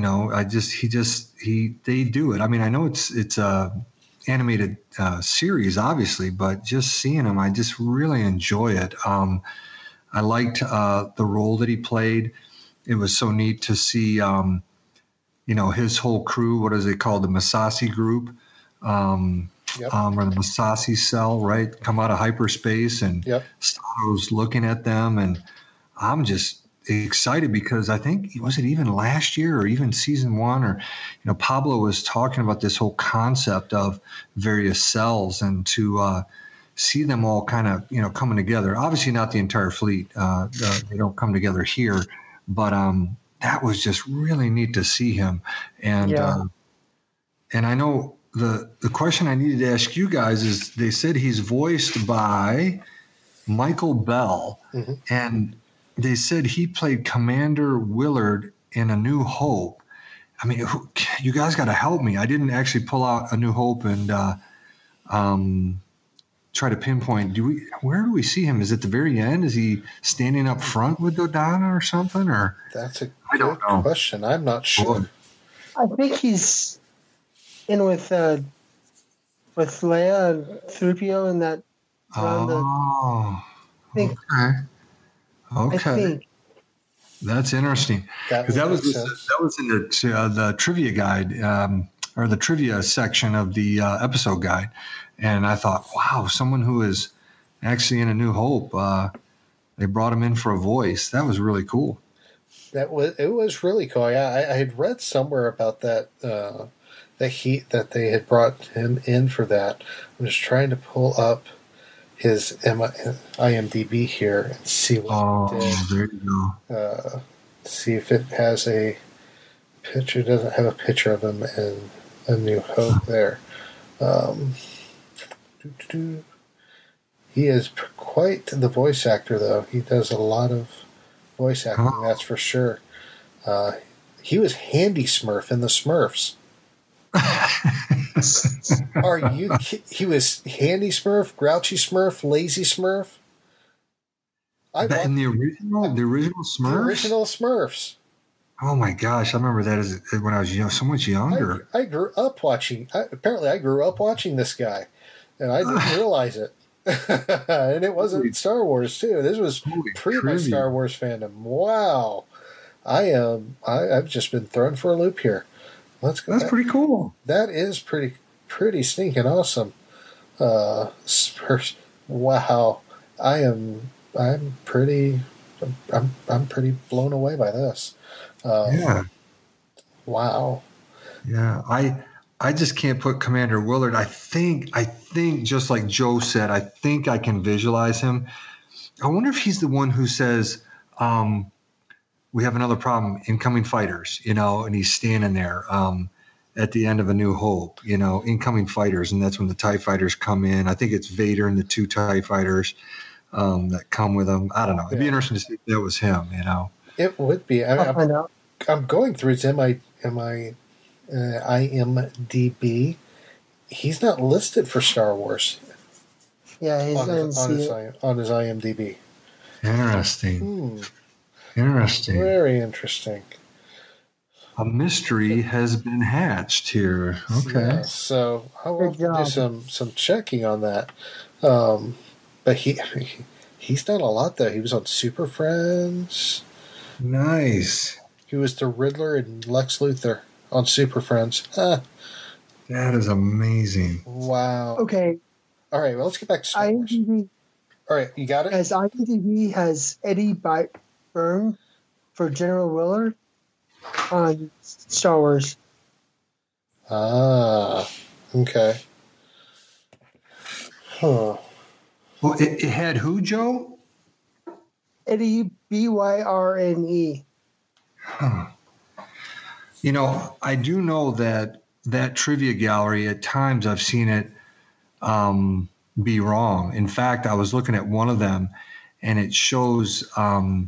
do it. I mean, I know it's a animated series, obviously, but just seeing him, I just really enjoy it. I liked the role that he played. It was so neat to see, his whole crew. What is it called? The Massassi group, or the Massassi cell, right? Come out of hyperspace, and Sato's looking at them, and I'm just excited because I think, was it even last year or even season 1, or Pablo was talking about this whole concept of various cells, and to see them all kind of coming together. Obviously not the entire fleet, they don't come together here, but that was just really neat to see him. And and I know the question I needed to ask you guys is, they said he's voiced by Michael Bell, and they said he played Commander Willard in A New Hope. I mean, you guys got to help me. I didn't actually pull out A New Hope and try to pinpoint. Where do we see him? Is it the very end? Is he standing up front with Dodonna or something? Or that's a good question. I'm not sure. I think he's in with Leia and 3PO in that. Okay. I think. That's interesting, because that was in the trivia guide, or the trivia section of the episode guide, and I thought, wow, someone who is actually in A New Hope, they brought him in for a voice. That was really cool. It was really cool. Yeah, I had read somewhere about that that they had brought him in for that. I'm just trying to pull up his IMDb here and see what he did. There you go. See if it has a picture. It doesn't have a picture of him in A New Hope there. He is quite the voice actor, though. He does a lot of voice acting, that's for sure. He was Handy Smurf in the Smurfs. Are you? He was Handy Smurf, Grouchy Smurf, Lazy Smurf. In the original Smurfs. The original Smurfs. Oh my gosh, I remember that when I was so much younger. I grew up watching. Apparently, I grew up watching this guy, and I didn't realize it. And it wasn't Star Wars too. This was pre my Star Wars fandom. Wow, I've just been thrown for a loop here. Let's go. That's pretty cool. That is pretty stinking awesome. Wow, I'm pretty blown away by this. Yeah. Wow. Yeah, I just can't put Commander Willard. I think just like Joe said, I think I can visualize him. I wonder if he's the one who says, we have another problem, incoming fighters, and he's standing there at the end of A New Hope, incoming fighters, and that's when the TIE fighters come in. I think it's Vader and the 2 TIE fighters that come with him. I don't know. It'd be interesting to see if that was him, It would be. I'm going through his IMDb. He's not listed for Star Wars. Yeah, he's on his IMDb. Interesting. Interesting. Very interesting. A mystery has been hatched here. Okay. Yeah, so I will do some checking on that. But he's done a lot, though. He was on Super Friends. Nice. He was the Riddler and Lex Luthor on Super Friends. That is amazing. Wow. Okay. All right, well, let's get back to Star Wars. All right, you got it? As IMDb has Eddie Byrne for General Willard on Star Wars. Ah, okay. Huh. Well, it had who, Joe? Eddie, Byrne. Huh. I do know that trivia gallery, at times I've seen it be wrong. In fact, I was looking at one of them, and it shows Thrawn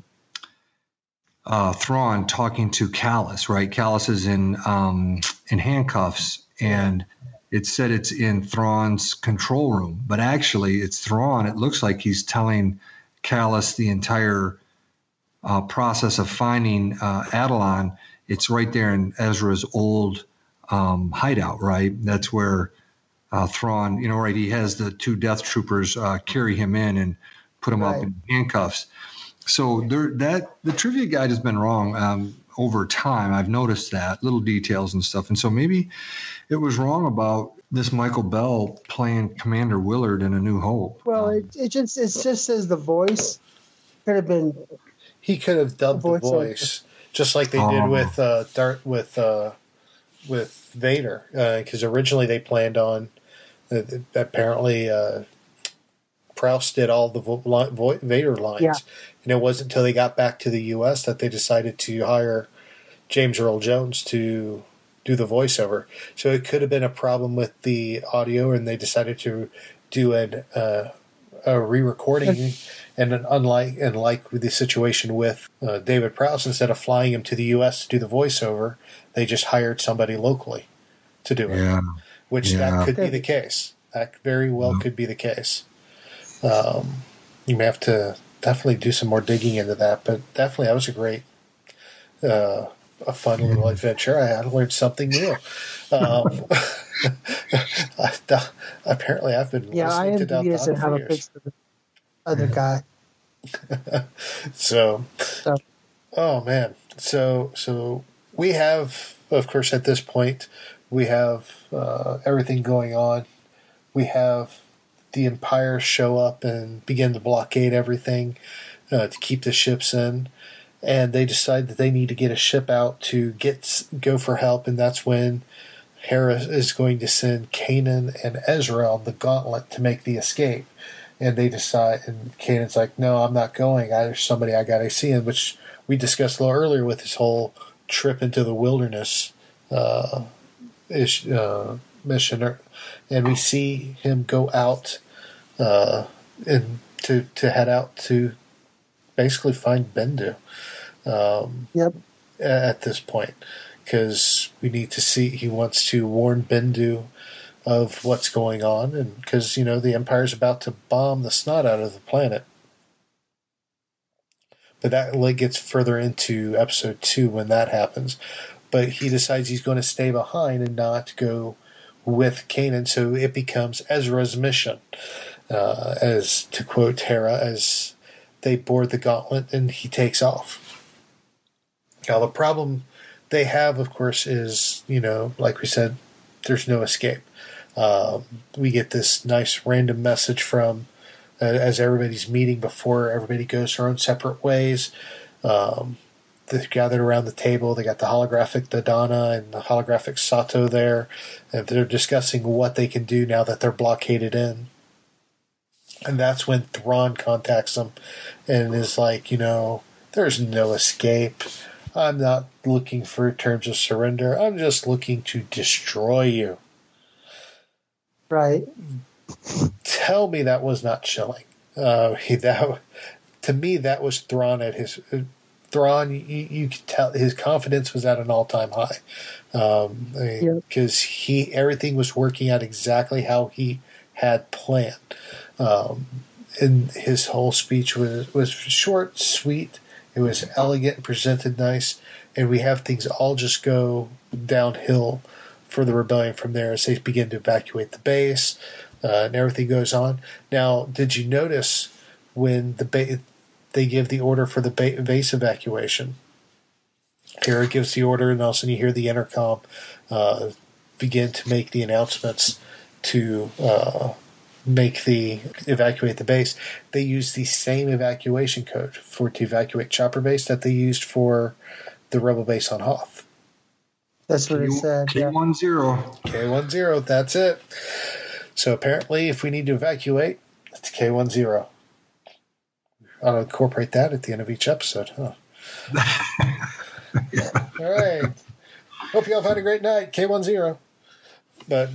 talking to Kallus, right? Kallus is in handcuffs, and it said it's in Thrawn's control room, but actually it's Thrawn. It looks like he's telling Kallus the entire process of finding Adelon, it's right there in Ezra's old hideout, right? That's where Thrawn, right, he has the 2 Death Troopers carry him in and put him up in handcuffs. So the trivia guide has been wrong over time. I've noticed that, little details and stuff. And so maybe it was wrong about this Michael Bell playing Commander Willard in A New Hope. Well, it just says the voice could have been. He could have dubbed the voice, just like they did with Vader, because originally they planned on apparently Prowse did all the Vader lines, and it wasn't until they got back to the U.S. that they decided to hire James Earl Jones to do the voiceover. So it could have been a problem with the audio, and they decided to do a re-recording. And like with the situation with David Prowse, instead of flying him to the U.S. to do the voiceover, they just hired somebody locally to do it. Which that could be the case. That very well could be the case. You may have to definitely do some more digging into that, but definitely that was a great, a fun little adventure. I learned something new. Apparently, I've been listening to Daldana for years. The other guy. Oh man. So we have, of course, at this point, we have everything going on. We have the Empire show up and begin to blockade everything to keep the ships in, and they decide that they need to get a ship out to go for help, and that's when Hera is going to send Kanan and Ezra on the gauntlet to make the escape. And they decide, and Kanan's like, no, I'm not going. There's somebody I got to see, in which we discussed a little earlier with his whole trip into the wilderness mission. And we see him go out and to head out to basically find Bendu at this point. Because we need to see, he wants to warn Bendu of what's going on, and because the Empire's about to bomb the snot out of the planet. But that gets further into episode 2 when that happens. But he decides he's going to stay behind and not go with Kanan, so it becomes Ezra's mission, as to quote Hera, as they board the gauntlet and he takes off. Now the problem they have, of course, is like we said, there's no escape. We get this nice random message from, as everybody's meeting before everybody goes their own separate ways. They're gathered around the table. They got the holographic Dodonna and the holographic Sato there, and they're discussing what they can do now that they're blockaded in. And that's when Thrawn contacts them and is like, there's no escape. I'm not looking for terms of surrender. I'm just looking to destroy you. Right. Tell me that was not chilling. To me, that was Thrawn at his. Thrawn, you could tell his confidence was at an all-time high, because everything was working out exactly how he had planned. And his whole speech was short, sweet. It was elegant and presented nice, and we have things all just go downhill for the rebellion from there as they begin to evacuate the base, and everything goes on. Now, did you notice when they give the order for the base evacuation? Hera gives the order, and all of a sudden you hear the intercom begin to make the announcements to evacuate the base. They use the same evacuation code to evacuate Chopper Base that they used for the Rebel base on Hoth. That's what it said. K10. K10, that's it. So apparently, if we need to evacuate, it's K10. I'll incorporate that at the end of each episode, huh? All right. Hope you all had a great night. K10. But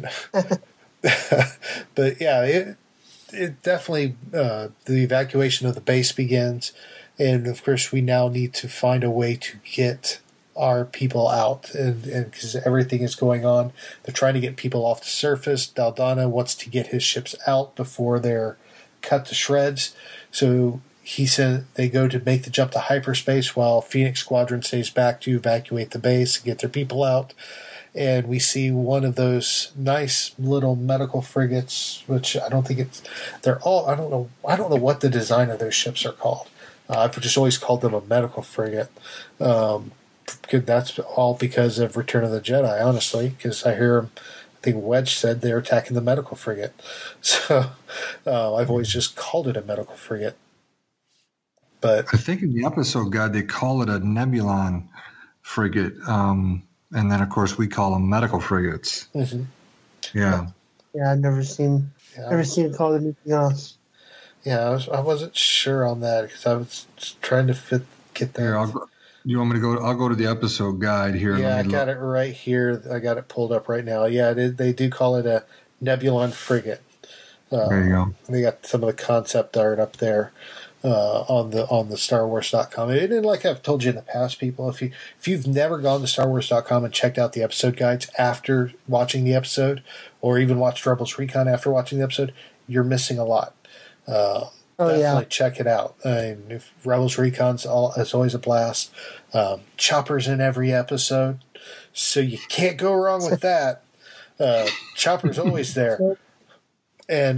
yeah, it definitely, the evacuation of the base begins. And of course, we now need to find a way to get our people out, and because everything is going on, they're trying to get people off the surface. Daldana wants to get his ships out before they're cut to shreds. So he said they go to make the jump to hyperspace while Phoenix Squadron stays back to evacuate the base and get their people out. And we see one of those nice little medical frigates, which I don't think they're all, I don't know what the design of those ships are called. I've just always called them a medical frigate. That's all because of Return of the Jedi, honestly, because I think Wedge said they're attacking the medical frigate. So I've always just called it a medical frigate. But I think in the episode guide they call it a Nebulon frigate, and then of course we call them medical frigates. Mm-hmm. Yeah. Yeah, I've never seen it called anything else. Yeah, I wasn't sure on that because I was trying to get that. Here, you want me to go? I'll go to the episode guide here. Yeah, I got it right here. I got it pulled up right now. Yeah, they do call it a Nebulon frigate. There you go. They got some of the concept art up there on the StarWars.com. And like I've told you in the past, people, if you've never gone to StarWars.com and checked out the episode guides after watching the episode, or even watched Rebels Recon after watching the episode, you're missing a lot. Definitely check it out. If Rebels Recon's it's always a blast. Chopper's in every episode, so you can't go wrong with that. Chopper's always there. And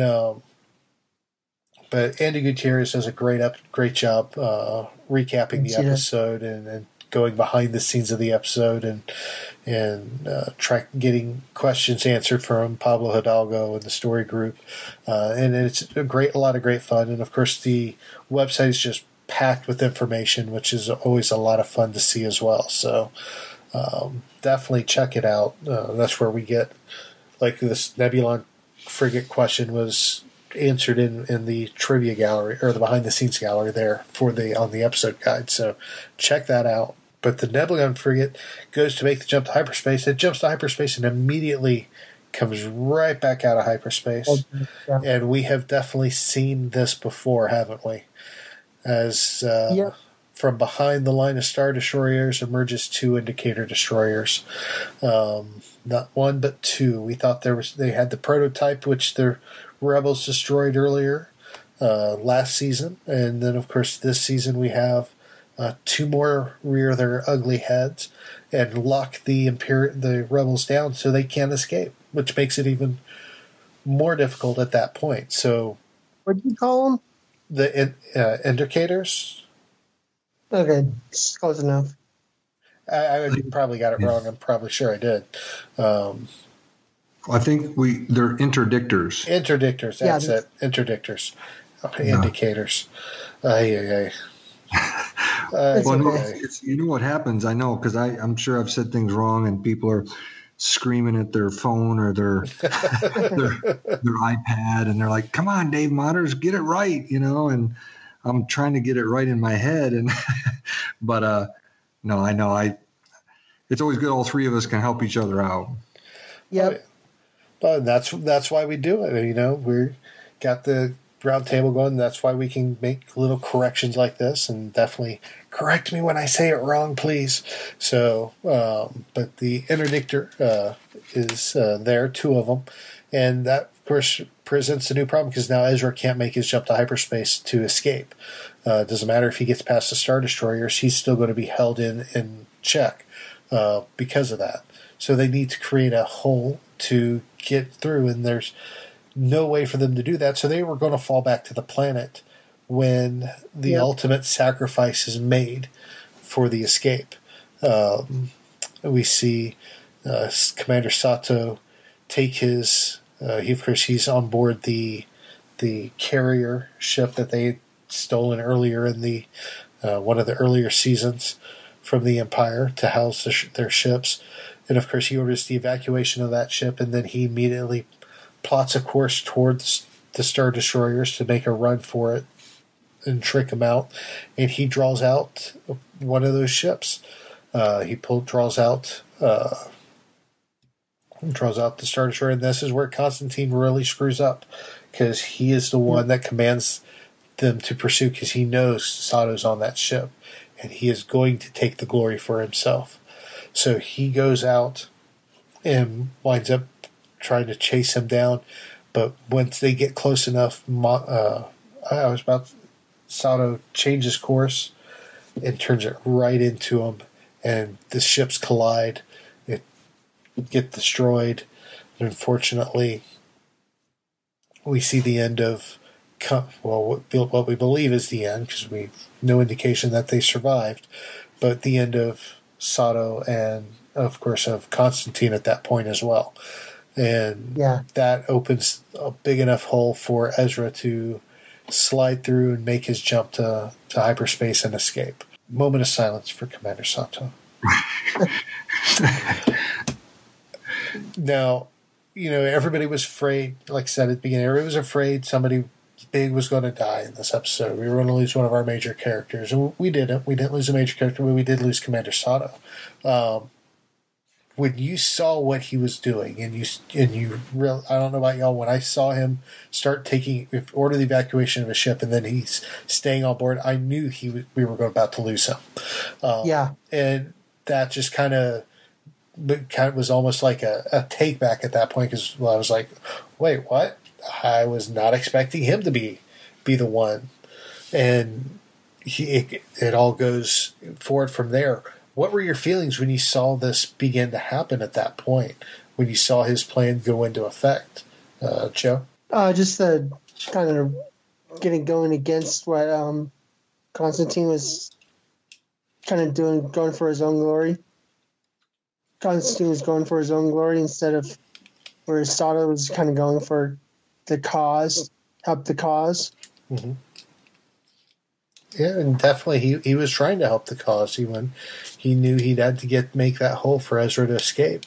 but Andy Gutierrez does a great job recapping the episode and going behind the scenes of the episode and getting questions answered from Pablo Hidalgo and the story group, and it's a lot of great fun. And of course, the website is just packed with information, which is always a lot of fun to see as well. So definitely check it out. That's where we get like this Nebulon frigate question was answered in the trivia gallery or the behind the scenes gallery there on the episode guide. So check that out. But the Nebulon frigate goes to make the jump to hyperspace. It jumps to hyperspace and immediately comes right back out of hyperspace. Yeah. And we have definitely seen this before, haven't we? As from behind the line of Star Destroyers emerges 2 Indicator Destroyers. Not one, but 2. We thought they had the prototype, which the Rebels destroyed earlier last season. And then, of course, this season we have 2 more rear their ugly heads and lock the Rebels down so they can't escape, which makes it even more difficult at that point. So, what do you call them? The Indicators. Okay, close enough. I probably got it wrong. I'm probably sure I did. I think they're interdictors. Interdictors, that's it. Interdictors. Okay, yeah. Indicators. You know what happens? I know because I'm sure I've said things wrong, and people are screaming at their phone or their iPad, and they're like, "Come on, Dave Motters, get it right," And I'm trying to get it right in my head, but no, I know it's always good. All 3 of us can help each other out. Yep. But that's why we do it. We got the round table going. That's why we can make little corrections like this, and definitely correct me when I say it wrong, please. So, but the interdictor is there, 2 of them, and that of course presents a new problem because now Ezra can't make his jump to hyperspace to escape. It doesn't matter if he gets past the Star Destroyers; he's still going to be held in check because of that. So they need to create a hole to get through, and there's no way for them to do that. So they were going to fall back to the planet when the ultimate sacrifice is made for the escape. We see Commander Sato take his. He's on board the carrier ship that they stolen earlier in the one of the earlier seasons from the Empire to house their ships. And of course, he orders the evacuation of that ship, and then he immediately plots a course towards the Star Destroyers to make a run for it and trick them out. And he draws out one of those ships. Draws out the Star Destroyer, and this is where Constantine really screws up because he is the one that commands them to pursue because he knows Sato's on that ship, and he is going to take the glory for himself. So he goes out and winds up trying to chase him down. But once they get close enough, Sato changes course and turns it right into him, and the ships collide. It get destroyed. And unfortunately, we see the end of what we believe is the end, because we have no indication that they survived, but the end of Sato and, of course, of Constantine at that point as well. And that opens a big enough hole for Ezra to slide through and make his jump to hyperspace and escape. Moment of silence for Commander Sato. Now, everybody was afraid, like I said at the beginning, everybody was afraid somebody big was going to die in this episode. We were going to lose one of our major characters. And we didn't. We didn't lose a major character, but we did lose Commander Sato. When you saw what he was doing, I don't know about y'all, when I saw him start order the evacuation of a ship, and then he's staying on board, I knew we were about to lose him. And that just kind of was almost like a take back at that point, because I was like, wait, what? I was not expecting him to be the one. And it all goes forward from there. What were your feelings when you saw this begin to happen at that point, when you saw his plan go into effect, Joe? Just the kind of getting going against what Constantine was kind of doing, going for his own glory. Constantine was going for his own glory instead of where Sato was kind of going for the cause, help the cause. Mm-hmm. Yeah, and definitely he was trying to help the cause. He knew he'd had to make that hole for Ezra to escape.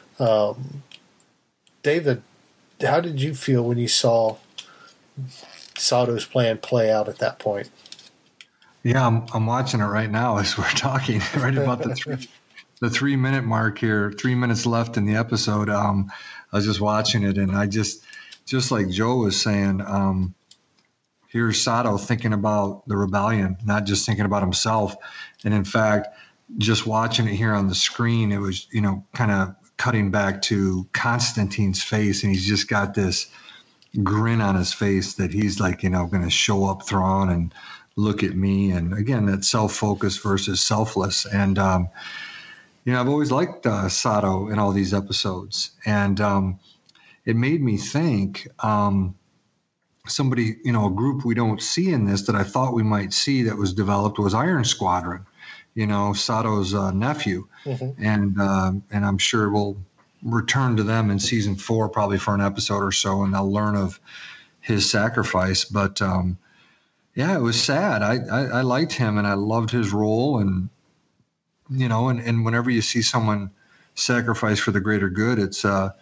David, how did you feel when you saw Sato's plan play out at that point? Yeah, I'm watching it right now as we're talking, right about the 3 minute mark here, 3 minutes left in the episode. I was just watching it, and I just like Joe was saying, here's Sato thinking about the rebellion, not just thinking about himself. And in fact, just watching it here on the screen, it was, kind of cutting back to Constantine's face, and he's just got this grin on his face that he's like, going to show up Thrawn and look at me. And again, that self-focus versus selfless. And, I've always liked Sato in all these episodes. And it made me think, somebody, a group we don't see in this that I thought we might see that was developed was Iron Squadron, Sato's nephew. Mm-hmm. And I'm sure we'll return to them in season 4, probably for an episode or so, and they'll learn of his sacrifice. But it was sad. I liked him, and I loved his role, and and whenever you see someone sacrifice for the greater good, it's a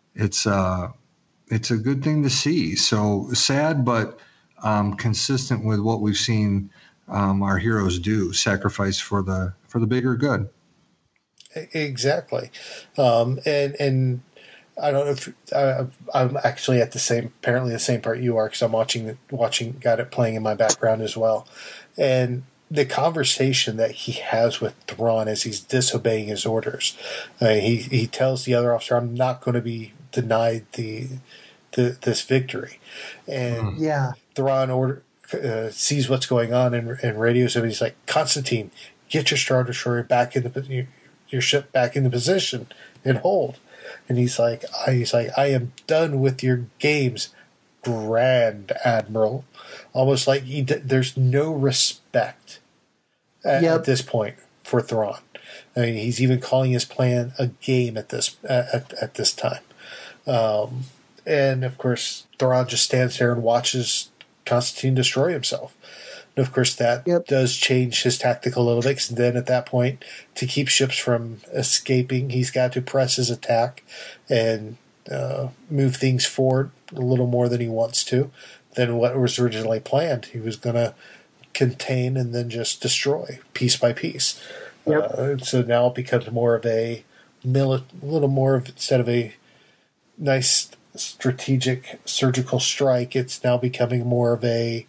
good thing to see. So sad, but consistent with what we've seen our heroes do: sacrifice for the bigger good. Exactly, and I don't know if I'm actually at the same part you are, because I'm got it playing in my background as well, and the conversation that he has with Thrawn as he's disobeying his orders, he tells the other officer, "I'm not going to be denied this victory," and Thrawn sees what's going on and radios him. He's like, "Constantine, get your Star Destroyer back into your ship back into position and hold." And he's like, "I am done with your games, Grand Admiral." Almost like there's no respect at this point for Thrawn. I mean, he's even calling his plan a game at this time. And of course, Thrawn just stands there and watches Constantine destroy himself. And of course, that does change his tactic a little bit, because then at that point, to keep ships from escaping, he's got to press his attack and move things forward a little more than he wants to than what was originally planned. He was going to contain and then just destroy piece by piece. So now it becomes more of instead of a nice strategic surgical strike, it's now becoming more of a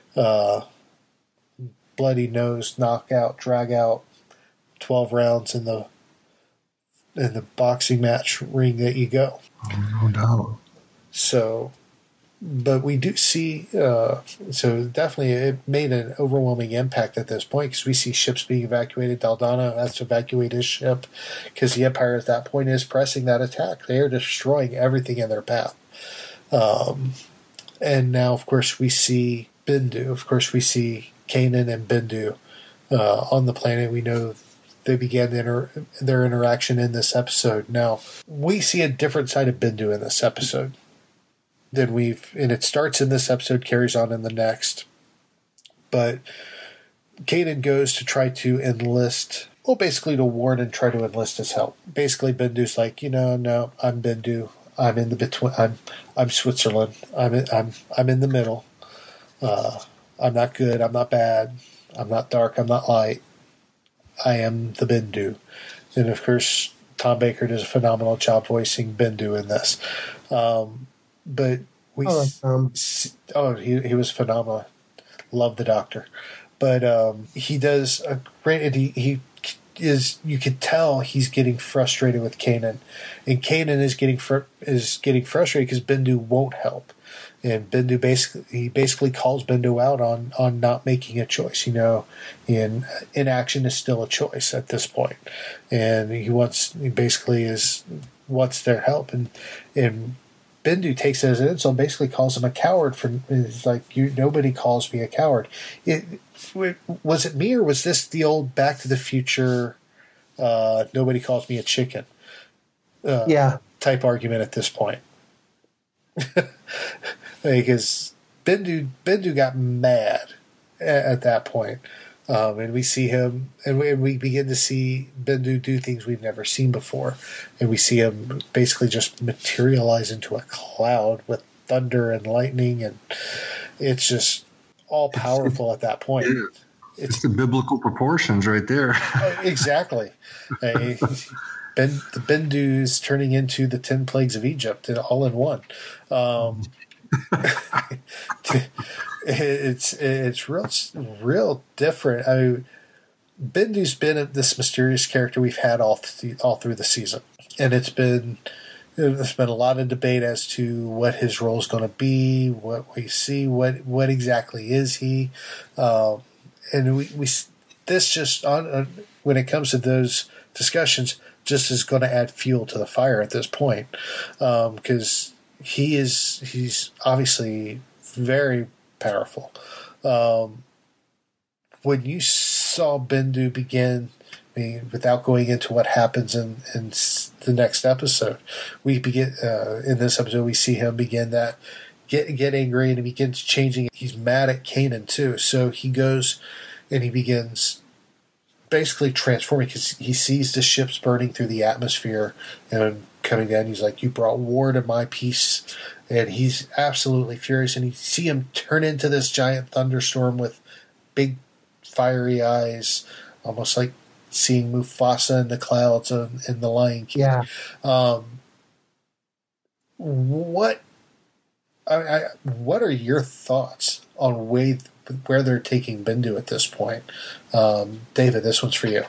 bloody nose knockout, drag out, 12 rounds in the boxing match ring that you go. No doubt. So But we do see, so definitely it made an overwhelming impact at this point because we see ships being evacuated. Daldana has to evacuate his ship because the Empire at that point is pressing that attack. They are destroying everything in their path. And now, of course, we see Bendu. Of course, we see Kanan and Bendu on the planet. We know they began their interaction in this episode. Now, we see a different side of Bendu in this episode. And it starts in this episode, carries on in the next. But Kanan goes to try to enlist, well, basically to warn and try to enlist his help. Basically, Bendu's like, no, I'm Bendu. I'm in the between. I'm Switzerland. I'm in the middle. I'm not good. I'm not bad. I'm not dark. I'm not light. I am the Bendu. And of course, Tom Baker does a phenomenal job voicing Bendu in this. But we he was phenomenal. Love the Doctor, but he does a great. He is, you could tell he's getting frustrated with Kanan, and Kanan is getting frustrated because Bendu won't help, and Bendu basically calls Bendu out on not making a choice. And inaction is still a choice at this point, and he wants their help, and Bendu takes it as an insult, basically calls him a coward. It's like, nobody calls me a coward. Was it me, or was this the old Back to the Future, nobody calls me a chicken type argument at this point? Because Bendu got mad at that point. And we see him, and we begin to see Bendu do things we've never seen before. And we see him basically just materialize into a cloud with thunder and lightning, and it's just all powerful at that point. It's the biblical proportions right there. Exactly. The Bendu is turning into the 10 plagues of Egypt all in one. It's real different. I mean, Bendu's been this mysterious character we've had all through the season, and there's been a lot of debate as to what his role is going to be, what we see, what exactly is he, and we this just when it comes to those discussions, just is going to add fuel to the fire at this point, because he's obviously very powerful. When you saw Bendu begin, without going into what happens in the next episode, we begin in this episode. We see him begin that get angry, and he begins changing. He's mad at Kanan too, so he goes and he begins basically transforming because he sees the ships burning through the atmosphere and coming down. He's like, "You brought war to my peace." And he's absolutely furious, and you see him turn into this giant thunderstorm with big fiery eyes, almost like seeing Mufasa in the clouds in The Lion King. Yeah. What are your thoughts on where they're taking Bendu at this point? David, this one's for you.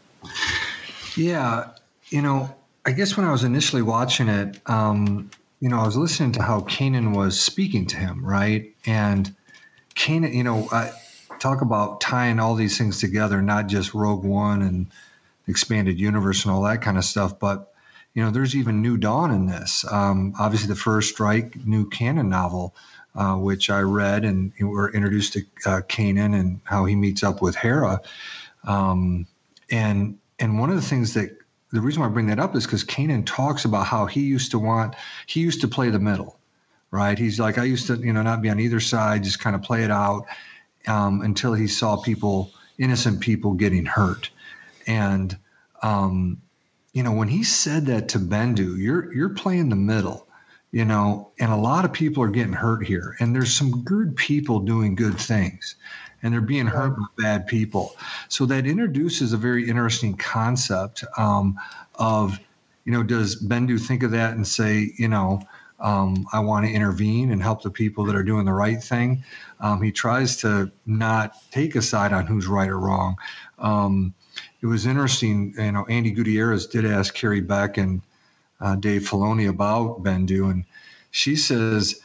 Yeah, I guess when I was initially watching it, I was listening to how Kanan was speaking to him, right? And Kanan, talk about tying all these things together, not just Rogue One and Expanded Universe and all that kind of stuff, but, there's even New Dawn in this. Obviously, the First Strike New Canon novel, which I read, and we're introduced to Kanan and how he meets up with Hera. And one of the things the reason why I bring that up is because Kanan talks about how he used to play the middle, right? He's like, I used to, not be on either side, just kind of play it out until he saw innocent people getting hurt. And, when he said that to Bendu, you're playing the middle, and a lot of people are getting hurt here. And there's some good people doing good things, and they're being hurt by bad people. So that introduces a very interesting concept of, does Bendu think of that and say, I want to intervene and help the people that are doing the right thing? He tries to not take a side on who's right or wrong. It was interesting, Andy Gutierrez did ask Carrie Beck and Dave Filoni about Bendu, and she says,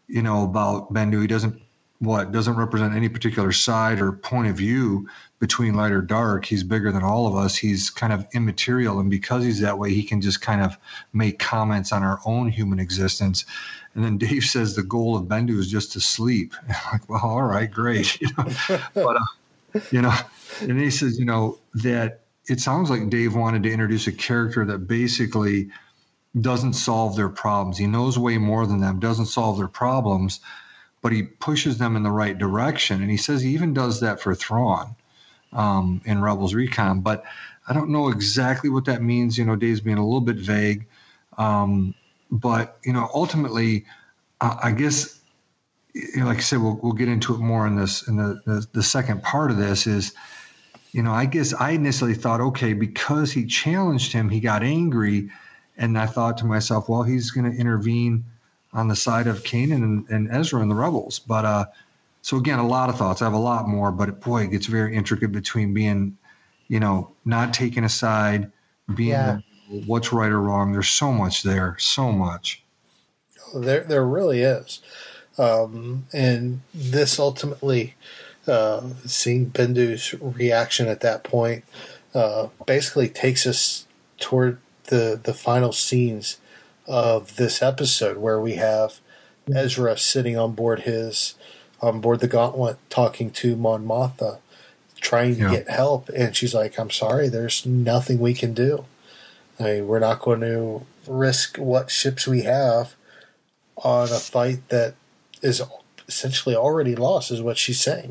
about Bendu. He doesn't represent any particular side or point of view between light or dark. He's bigger than all of us. He's kind of immaterial. And because he's that way, he can just kind of make comments on our own human existence. And then Dave says the goal of Bendu is just to sleep. Like, well, all right, great. But, and he says, that it sounds like Dave wanted to introduce a character that basically doesn't solve their problems. He knows way more than them, doesn't solve their problems, but he pushes them in the right direction. And he says he even does that for Thrawn in Rebels Recon. But I don't know exactly what that means. Dave's being a little bit vague. But ultimately, I guess, like I said, we'll get into it more in the second part of this is, I guess I initially thought, okay, because he challenged him, he got angry. And I thought to myself, well, he's going to intervene on the side of Kanan and Ezra and the Rebels. But so again, a lot of thoughts. I have a lot more, but boy, it gets very intricate between being, not taking a side, being what's right or wrong. There's so much there, so much. There really is. And this ultimately, seeing Bendu's reaction at that point, basically takes us toward the final scenes of this episode, where we have Ezra sitting on board the Gauntlet, talking to Mon Mothma, trying to get help, and she's like, "I'm sorry, there's nothing we can do. I mean, we're not going to risk what ships we have on a fight that is essentially already lost," is what she's saying.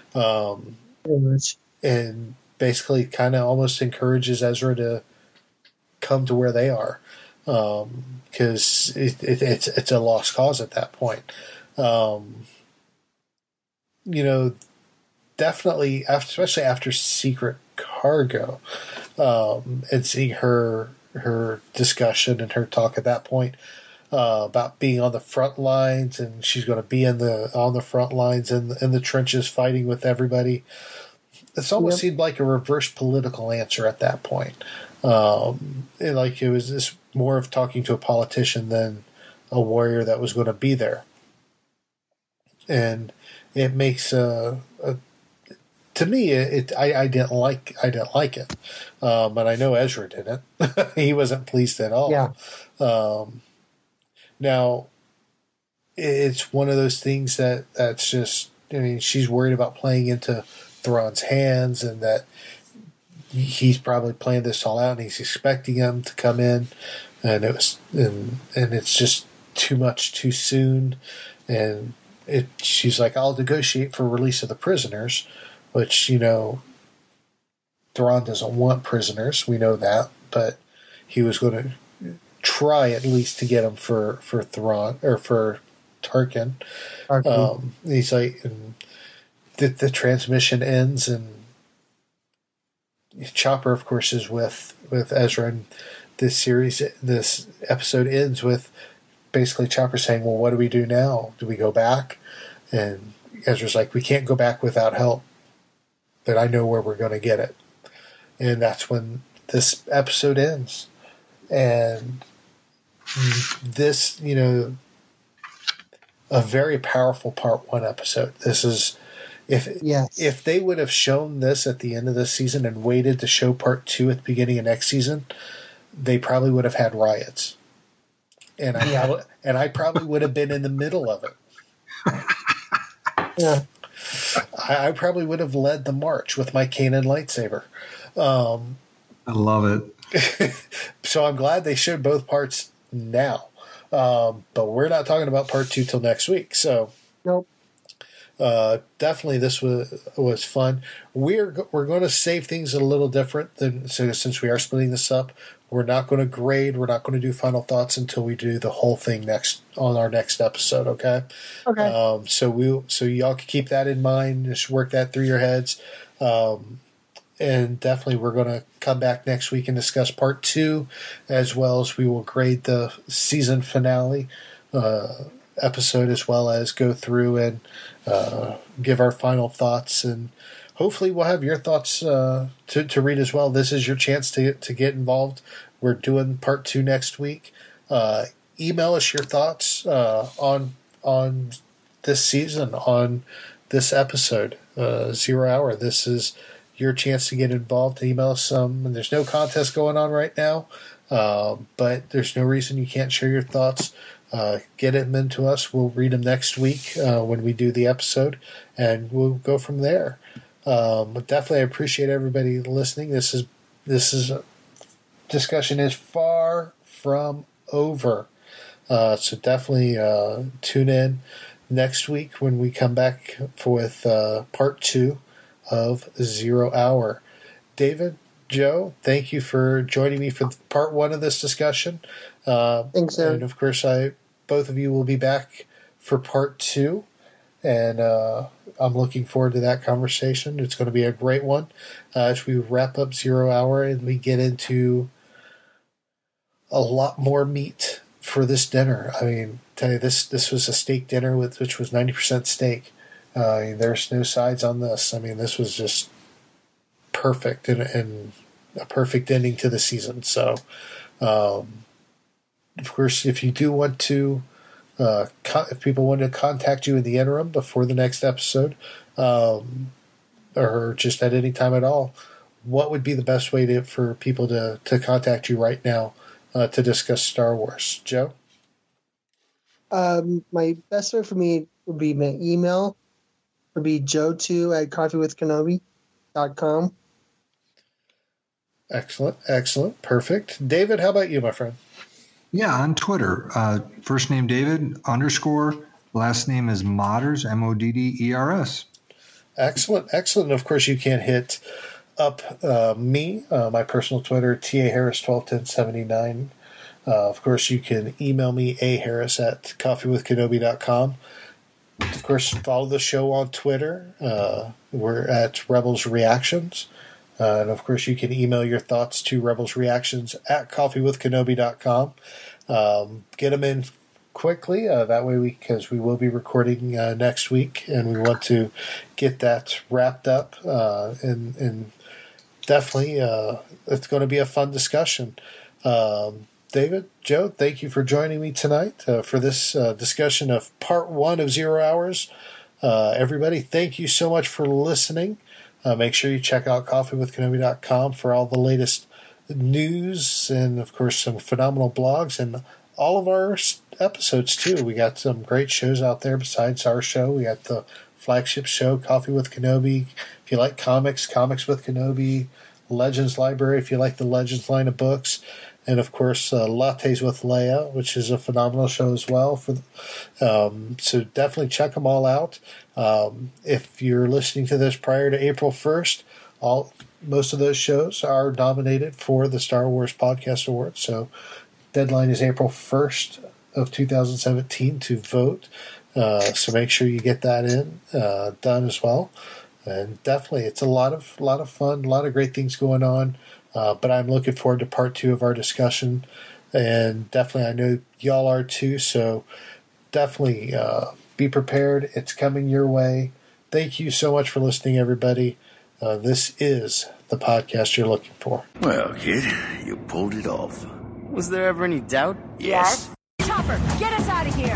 And basically kind of almost encourages Ezra to come to where they are, because it's a lost cause at that point. Definitely, especially after Secret Cargo, and seeing her discussion and her talk at that point about being on the front lines, and she's going to be on the front lines in the trenches fighting with everybody. It's almost seemed like a reverse political answer at that point. Like it was this more of talking to a politician than a warrior that was going to be there. And it makes to me, I didn't like it, but I know Ezra didn't. He wasn't pleased at all. Yeah. Now, it's one of those things that's just. I mean, she's worried about playing into Thrawn's hands, and that he's probably planned this all out, and he's expecting him to come in, and it's just too much too soon, and she's like, I'll negotiate for release of the prisoners, which, Thrawn doesn't want prisoners. We know that, but he was going to try at least to get them for Thrawn, or for Tarkin. He's like, and the transmission ends, and Chopper, of course, is with Ezra, and this episode ends with basically Chopper saying, well, what do we do now? Do we go back? And Ezra's like, we can't go back without help, but I know where we're going to get it. And that's when this episode ends. And this, a very powerful part 1 episode. This is, if they would have shown this at the end of this season and waited to show part 2 at the beginning of next season, they probably would have had riots. And I probably would have been in the middle of it. Yeah. I probably would have led the march with my Kanan lightsaber. I love it. So I'm glad they showed both parts now. But we're not talking about part 2 till next week. So nope. Definitely this was fun. We're going to save things a little different since we are splitting this up. We're not going to grade. We're not going to do final thoughts until we do the whole thing on our next episode. Okay. Okay. So y'all can keep that in mind. Just work that through your heads. And definitely we're going to come back next week and discuss part 2, as well as we will grade the season finale episode, as well as go through and give our final thoughts, and hopefully we'll have your thoughts to read as well. This is your chance to get involved. We're doing part 2 next week. Email us your thoughts on on this season, on this episode, 0 Hour. This is your chance to get involved. Email us some. And there's no contest going on right now, but there's no reason you can't share your thoughts. Get them into us. We'll read them next week when we do the episode, and we'll go from there. But definitely, I appreciate everybody listening. This is discussion is far from over. So definitely tune in next week when we come back with part 2 of 0 Hour. David, Joe, thank you for joining me for part 1 of this discussion. Thanks, sir. And of course, both of you will be back for part 2. And I'm looking forward to that conversation. It's going to be a great one as we wrap up 0 Hour and we get into a lot more meat for this dinner. I mean, tell you, this was a steak dinner which was 90% steak. There's no sides on this. I mean, this was just perfect and a perfect ending to the season. So, of course, if you do want to, if people want to contact you in the interim before the next episode, or just at any time at all, what would be the best way for people to contact you right now to discuss Star Wars? Joe? My best way for me would be my email. Would be joe2@coffeewithkenobi.com. Excellent. Perfect. David, how about you, my friend? Yeah, on Twitter. First name David _ last name is Modders, Modders. Excellent. Of course, you can hit up me, my personal Twitter, TAHarris121079. Of course, you can email me, aharris@coffeewithkenobi.com. Of course, follow the show on Twitter. We're at Rebels Reactions. And of course, you can email your thoughts to rebelsreactions@coffeewithkenobi.com. Get them in quickly. That way, because we will be recording next week, and we want to get that wrapped up. And definitely, it's going to be a fun discussion. David, Joe, thank you for joining me tonight for this discussion of part 1 of 0 Hours. Everybody, thank you so much for listening. Make sure you check out coffeewithkenobi.com for all the latest news and, of course, some phenomenal blogs and all of our episodes, too. We got some great shows out there besides our show. We got the flagship show, Coffee with Kenobi. If you like comics, Comics with Kenobi. Legends Library, if you like the Legends line of books. And, of course, Lattes with Leia, which is a phenomenal show as well. So definitely check them all out. If you're listening to this prior to April 1st, most of those shows are nominated for the Star Wars Podcast Awards. So deadline is April 1st of 2017 to vote. So make sure you get that done as well. And definitely, it's a lot of fun, a lot of great things going on. But I'm looking forward to part 2 of our discussion, and definitely I know y'all are too. So definitely be prepared. It's coming your way. Thank you so much for listening, everybody. This is the podcast you're looking for. Well, kid, you pulled it off. Was there ever any doubt? Yes. Chopper, get us out of here!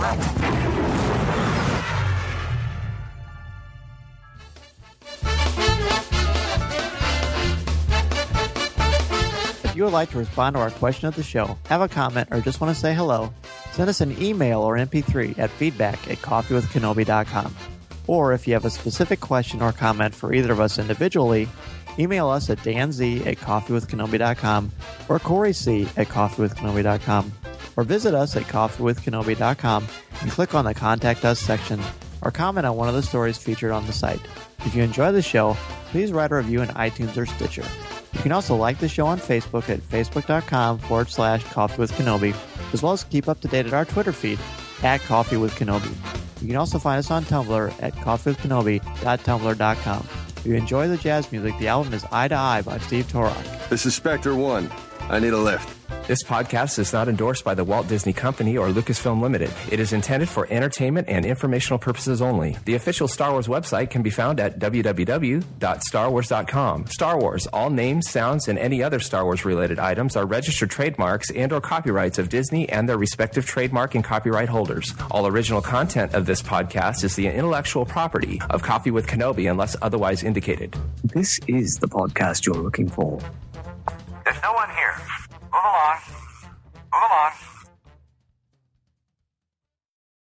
If you would like to respond to our question of the show, have a comment, or just want to say hello, send us an email or MP3 at feedback@coffeewithkenobi.com. Or if you have a specific question or comment for either of us individually, email us at danz@coffeewithkenobi.com or coryc@coffeewithkenobi.com. Or visit us at coffeewithkenobi.com and click on the Contact Us section or comment on one of the stories featured on the site. If you enjoy the show, please write a review in iTunes or Stitcher. You can also like the show on Facebook at facebook.com/coffeewithkenobi, as well as keep up to date at our Twitter feed at coffeewithkenobi. You can also find us on Tumblr at coffeewithkenobi.tumblr.com. If you enjoy the jazz music, the album is Eye to Eye by Steve Torok. This is Spectre 1. I need a lift. This podcast is not endorsed by the Walt Disney Company or Lucasfilm Limited. It is intended for entertainment and informational purposes only. The official Star Wars website can be found at www.starwars.com. Star Wars, all names, sounds, and any other Star Wars-related items are registered trademarks and or copyrights of Disney and their respective trademark and copyright holders. All original content of this podcast is the intellectual property of Coffee with Kenobi unless otherwise indicated. This is the podcast you're looking for. There's no one here.